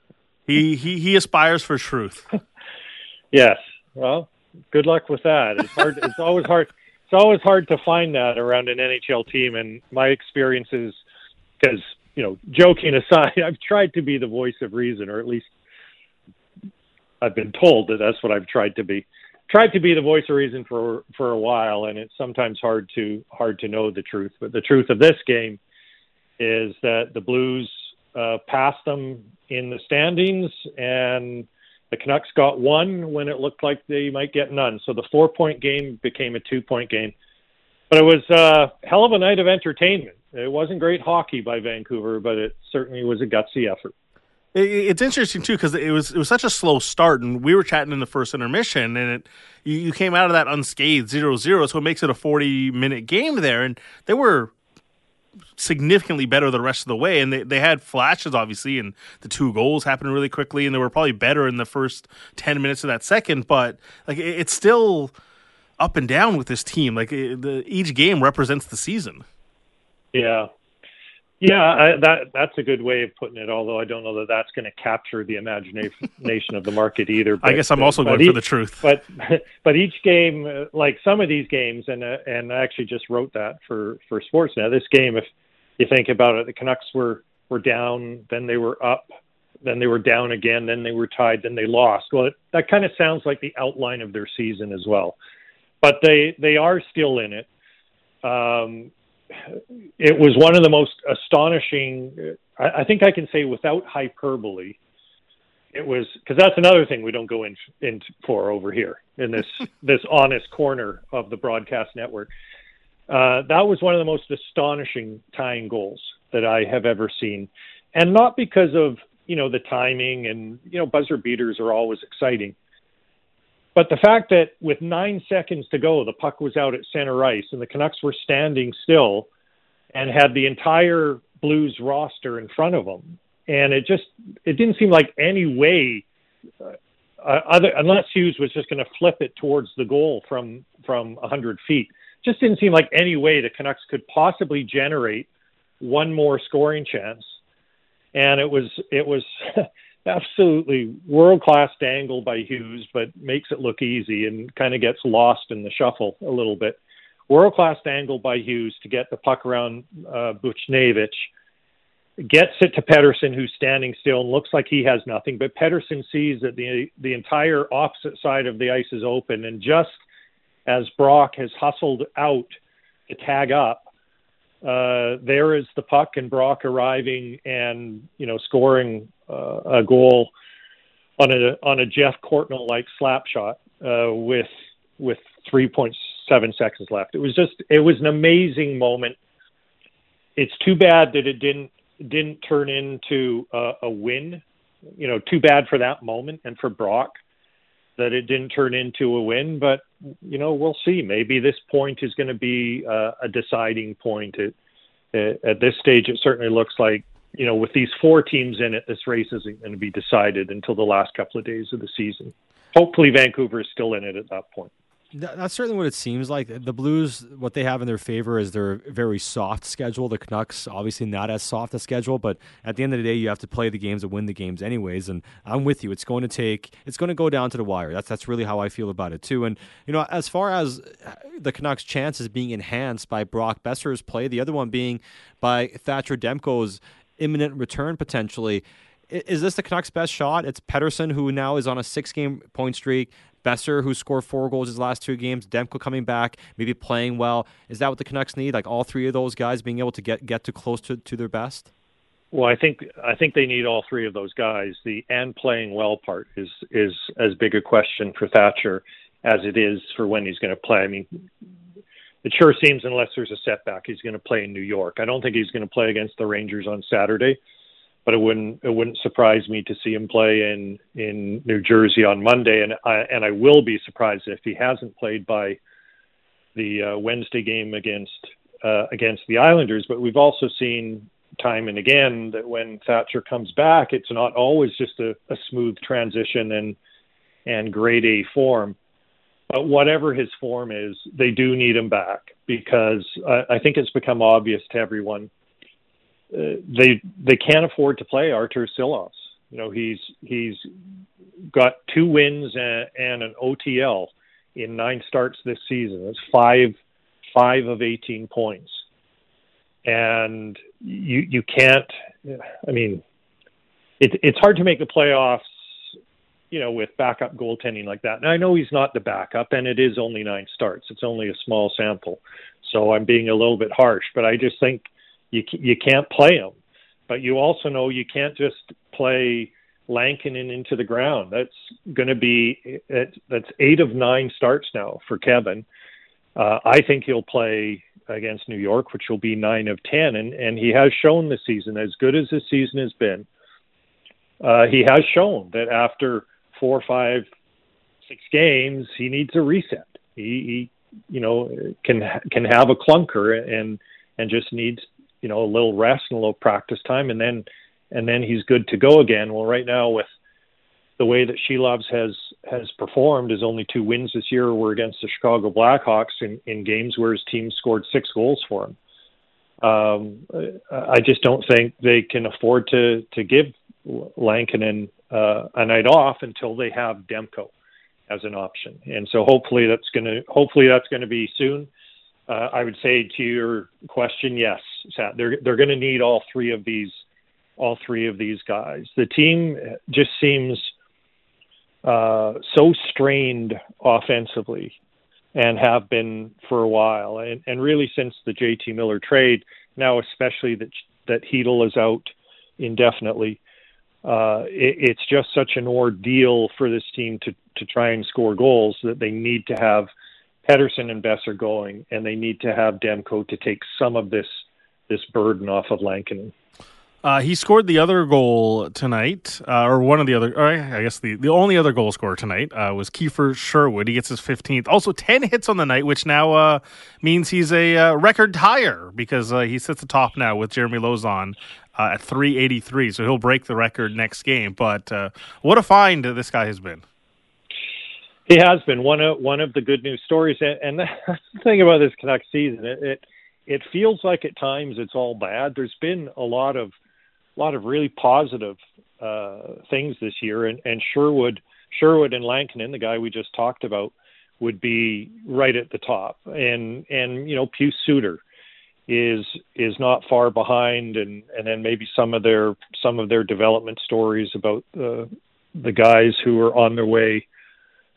He aspires for truth. Yes. Well, good luck with that. It's hard. It's always hard. It's always hard to find that around an NHL team. And my experience is, because, joking aside, I've tried to be the voice of reason, or at least I've been told that that's what I've tried to be. Tried to be the voice of reason for a while, and it's sometimes hard to know the truth. But the truth of this game is that the Blues passed them in the standings, and the Canucks got one when it looked like they might get none. So the 4-point game became a 2-point game. But it was a hell of a night of entertainment. It wasn't great hockey by Vancouver, but it certainly was a gutsy effort. It's interesting, too, because it was such a slow start, and we were chatting in the first intermission, and you came out of that unscathed 0-0, so it makes it a 40-minute game there, and they were significantly better the rest of the way, and they had flashes, obviously, and the 2 goals happened really quickly, and they were probably better in the first 10 minutes of that second, but it's still up and down with this team. Each game represents the season. Yeah, that's a good way of putting it, although I don't know that that's going to capture the imagination of the market either. But, I guess I'm also going for the truth. But each game, like some of these games, and I actually just wrote that for Sportsnet, this game, if you think about it, the Canucks were down, then they were up, then they were down again, then they were tied, then they lost. Well, that kind of sounds like the outline of their season as well. But they are still in it. It was one of the most astonishing, I think I can say without hyperbole, it was, because that's another thing we don't go in for over here in this honest corner of the broadcast network. That was one of the most astonishing tying goals that I have ever seen. And not because of, the timing and, buzzer beaters are always exciting. But the fact that with 9 seconds to go, the puck was out at center ice and the Canucks were standing still and had the entire Blues roster in front of them. And it didn't seem like any way, unless Hughes was just going to flip it towards the goal from 100 feet, just didn't seem like any way the Canucks could possibly generate one more scoring chance. And it was absolutely world-class dangle by Hughes, but makes it look easy and kind of gets lost in the shuffle a little bit. World-class dangle by Hughes to get the puck around Buchnevich, gets it to Pettersson, who's standing still and looks like he has nothing, but Pettersson sees that the entire opposite side of the ice is open and just as Brock has hustled out to tag up, there is the puck and Brock arriving and, scoring a goal on a Jeff Courtnall-like slap shot with 3.7 seconds left. It was an amazing moment. It's too bad that it didn't turn into a win. Too bad for that moment and for Brock that it didn't turn into a win. But, we'll see. Maybe this point is going to be a deciding point. At this stage, it certainly looks like, with these 4 teams in it, this race isn't going to be decided until the last couple of days of the season. Hopefully Vancouver is still in it at that point. That's certainly what it seems like. The Blues, what they have in their favor is their very soft schedule. The Canucks, obviously not as soft a schedule, but at the end of the day, you have to play the games and win the games anyways. And I'm with you. It's going to go down to the wire. That's really how I feel about it too. And, as far as the Canucks' chances being enhanced by Brock Boeser's play, the other one being by Thatcher Demko's imminent return potentially, is this the Canucks' best shot? It's Pettersson, who now is on a 6-game point streak. Boeser, who scored 4 goals his last 2 games. Demko coming back, maybe playing well. Is that what the Canucks need? Like all 3 of those guys being able to get to close to their best? Well, I think they need all 3 of those guys. The and playing well part is as big a question for Thatcher as it is for when he's going to play. I mean, it sure seems unless there's a setback, he's going to play in New York. I don't think he's going to play against the Rangers on Saturday. But it wouldn't surprise me to see him play in New Jersey on Monday, and I will be surprised if he hasn't played by the Wednesday game against the Islanders. But we've also seen time and again that when Thatcher comes back, it's not always just a smooth transition and grade A form. But whatever his form is, they do need him back because I think it's become obvious to everyone. They can't afford to play Artur Silovs. He's got 2 wins and an OTL in 9 starts this season. It's 5 of 18 points, and you can't. I mean, it's hard to make the playoffs, with backup goaltending like that. Now I know he's not the backup, and it is only 9 starts. It's only a small sample, so I'm being a little bit harsh. But I just think. You can't play him, but you also know you can't just play Lankinen into the ground. That's going to be that's 8 of 9 starts now for Kevin. I think he'll play against New York, which will be 9 of 10, and he has shown this season, as good as this season has been, he has shown that after 4, 5, 6 games, he needs a reset. He can have a clunker and just needs. A little rest and a little practice time, and then he's good to go again. Well, right now with the way that Silovs has performed, his only 2 wins this year were against the Chicago Blackhawks in games where his team scored 6 goals for him. I just don't think they can afford to give Lankinen a night off until they have Demko as an option, and so hopefully that's going to be soon. I would say to your question, yes, Sat, they're going to need all three of these guys. The team just seems so strained offensively, and have been for a while, and really since the JT Miller trade. Now, especially that Hedl is out indefinitely, it's just such an ordeal for this team to try and score goals that they need to have Pettersson and Boeser going, and they need to have Demko to take some of this burden off of Lankinen. He scored the other goal tonight, or one of the other. I guess the only other goal scorer tonight was Kiefer Sherwood. He gets his 15th. Also 10 hits on the night, which now means he's a record higher because he sits atop now with Jeremy Lauzon at 383. So he'll break the record next game. But what a find this guy has been. He has been one of the good news stories, and that's the thing about this Canucks season. It feels like at times it's all bad. There's been a lot of really positive things this year, and Sherwood and Lankinen, the guy we just talked about, would be right at the top, and Pius Suter is not far behind, and then maybe some of their development stories about the guys who are on their way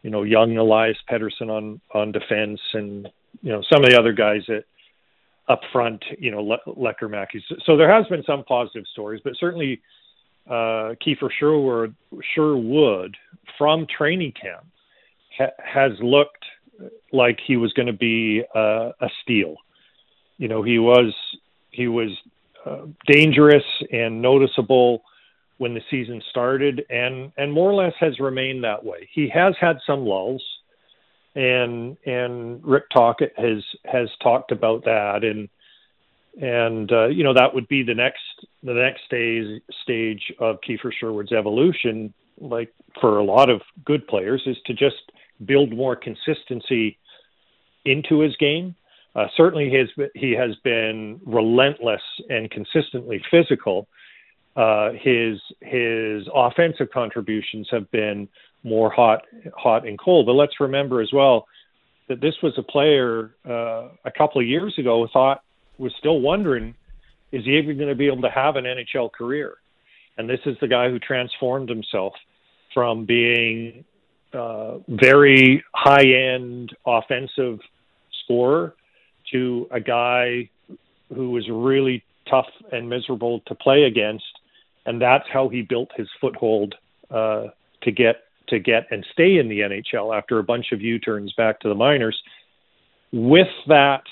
young Elias Pettersson on defense, and some of the other guys up front, Leckermacky. So there has been some positive stories, but certainly Kiefer Sherwood from training camp has looked like he was going to be a steal. He was dangerous and noticeable when the season started, and more or less has remained that way. He has had some lulls, and Rick Tocchet has talked about that, and that would be the next stage of Kiefer Sherwood's evolution, like for a lot of good players, is to just build more consistency into his game. Certainly he has been relentless and consistently physical. His offensive contributions have been more hot and cold. But let's remember as well that this was a player a couple of years ago was still wondering, is he even going to be able to have an NHL career? And this is the guy who transformed himself from being very high-end offensive scorer to a guy who was really tough and miserable to play against. And that's how he built his foothold to get and stay in the NHL after a bunch of U-turns back to the minors. With that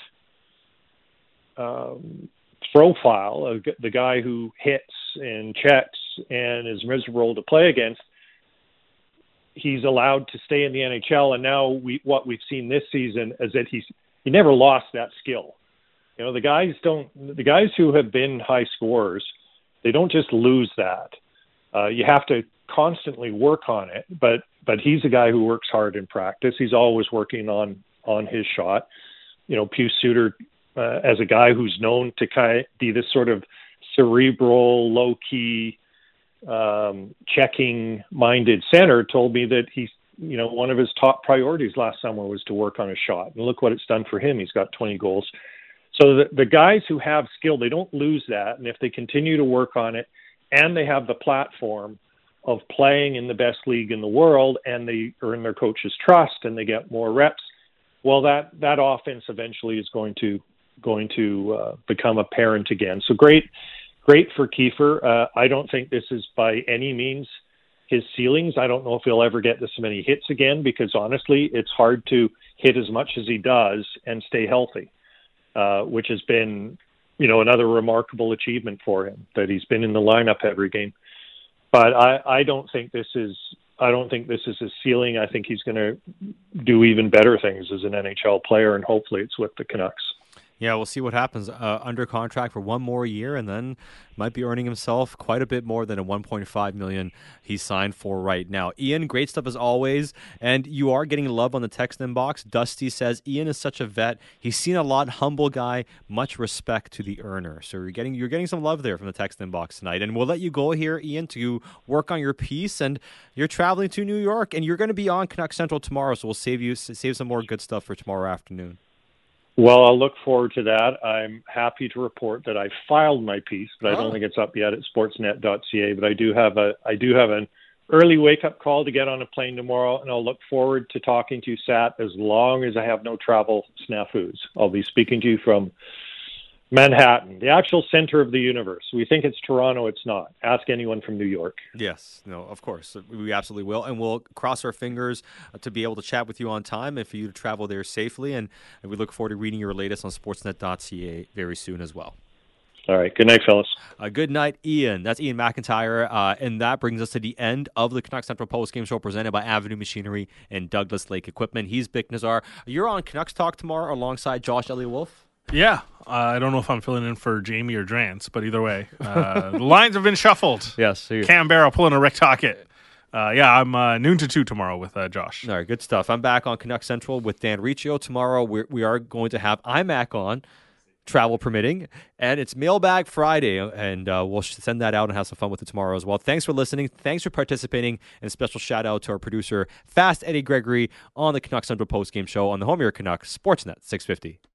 profile of the guy who hits and checks and is miserable to play against, he's allowed to stay in the NHL. And now what we've seen this season is that he never lost that skill. The guys who have been high scorers, they don't just lose that. You have to constantly work on it, but he's a guy who works hard in practice. He's always working on his shot. Pius Suter, as a guy who's known to kind of be this sort of cerebral, low-key, checking-minded center, told me that he's, one of his top priorities last summer was to work on his shot. And look what it's done for him. He's got 20 goals. So the guys who have skill, they don't lose that. And if they continue to work on it and they have the platform of playing in the best league in the world and they earn their coach's trust and they get more reps, well, that offense eventually is going to become apparent again. So great for Kiefer. I don't think this is by any means his ceilings. I don't know if he'll ever get this many hits again, because honestly, it's hard to hit as much as he does and stay healthy, which has been, another remarkable achievement for him, that he's been in the lineup every game. But I don't think this is his ceiling. I think he's going to do even better things as an NHL player, and hopefully it's with the Canucks. Yeah, we'll see what happens. Under contract for one more year, and then might be earning himself quite a bit more than a $1.5 million he's signed for right now. Ian, great stuff as always, and you are getting love on the text inbox. Dusty says Ian is such a vet. He's seen a lot. Humble guy. Much respect to the earner. So you're getting some love there from the text inbox tonight, and we'll let you go here, Ian, to work on your piece. And you're traveling to New York, and you're going to be on Canuck Central tomorrow, so we'll save some more good stuff for tomorrow afternoon. Well, I'll look forward to that. I'm happy to report that I filed my piece, but I don't think it's up yet at sportsnet.ca. But I do have an early wake-up call to get on a plane tomorrow, and I'll look forward to talking to you, Sat, as long as I have no travel snafus. I'll be speaking to you from Manhattan, the actual center of the universe. We think it's Toronto. It's not. Ask anyone from New York. Yes. No, of course. We absolutely will. And we'll cross our fingers to be able to chat with you on time and for you to travel there safely. And we look forward to reading your latest on sportsnet.ca very soon as well. All right. Good night, fellas. Good night, Ian. That's Ian McIntyre. And that brings us to the end of the Canuck Central Postgame Show presented by Avenue Machinery and Douglas Lake Equipment. He's Bick Nazar. You're on Canucks Talk tomorrow alongside Josh Elliott-Wolf. Yeah, I don't know if I'm filling in for Jamie or Drance, but either way, the lines have been shuffled. Yes. Cam Barrow pulling a Rick Tocchet. I'm noon to 2 tomorrow with Josh. All right, good stuff. I'm back on Canuck Central with Dan Riccio. Tomorrow we are going to have iMac on, travel permitting, and it's Mailbag Friday, and we'll send that out and have some fun with it tomorrow as well. Thanks for listening. Thanks for participating, and a special shout-out to our producer, Fast Eddie Gregory, on the Canuck Central Postgame Show on the home of your Canucks, Sportsnet 650.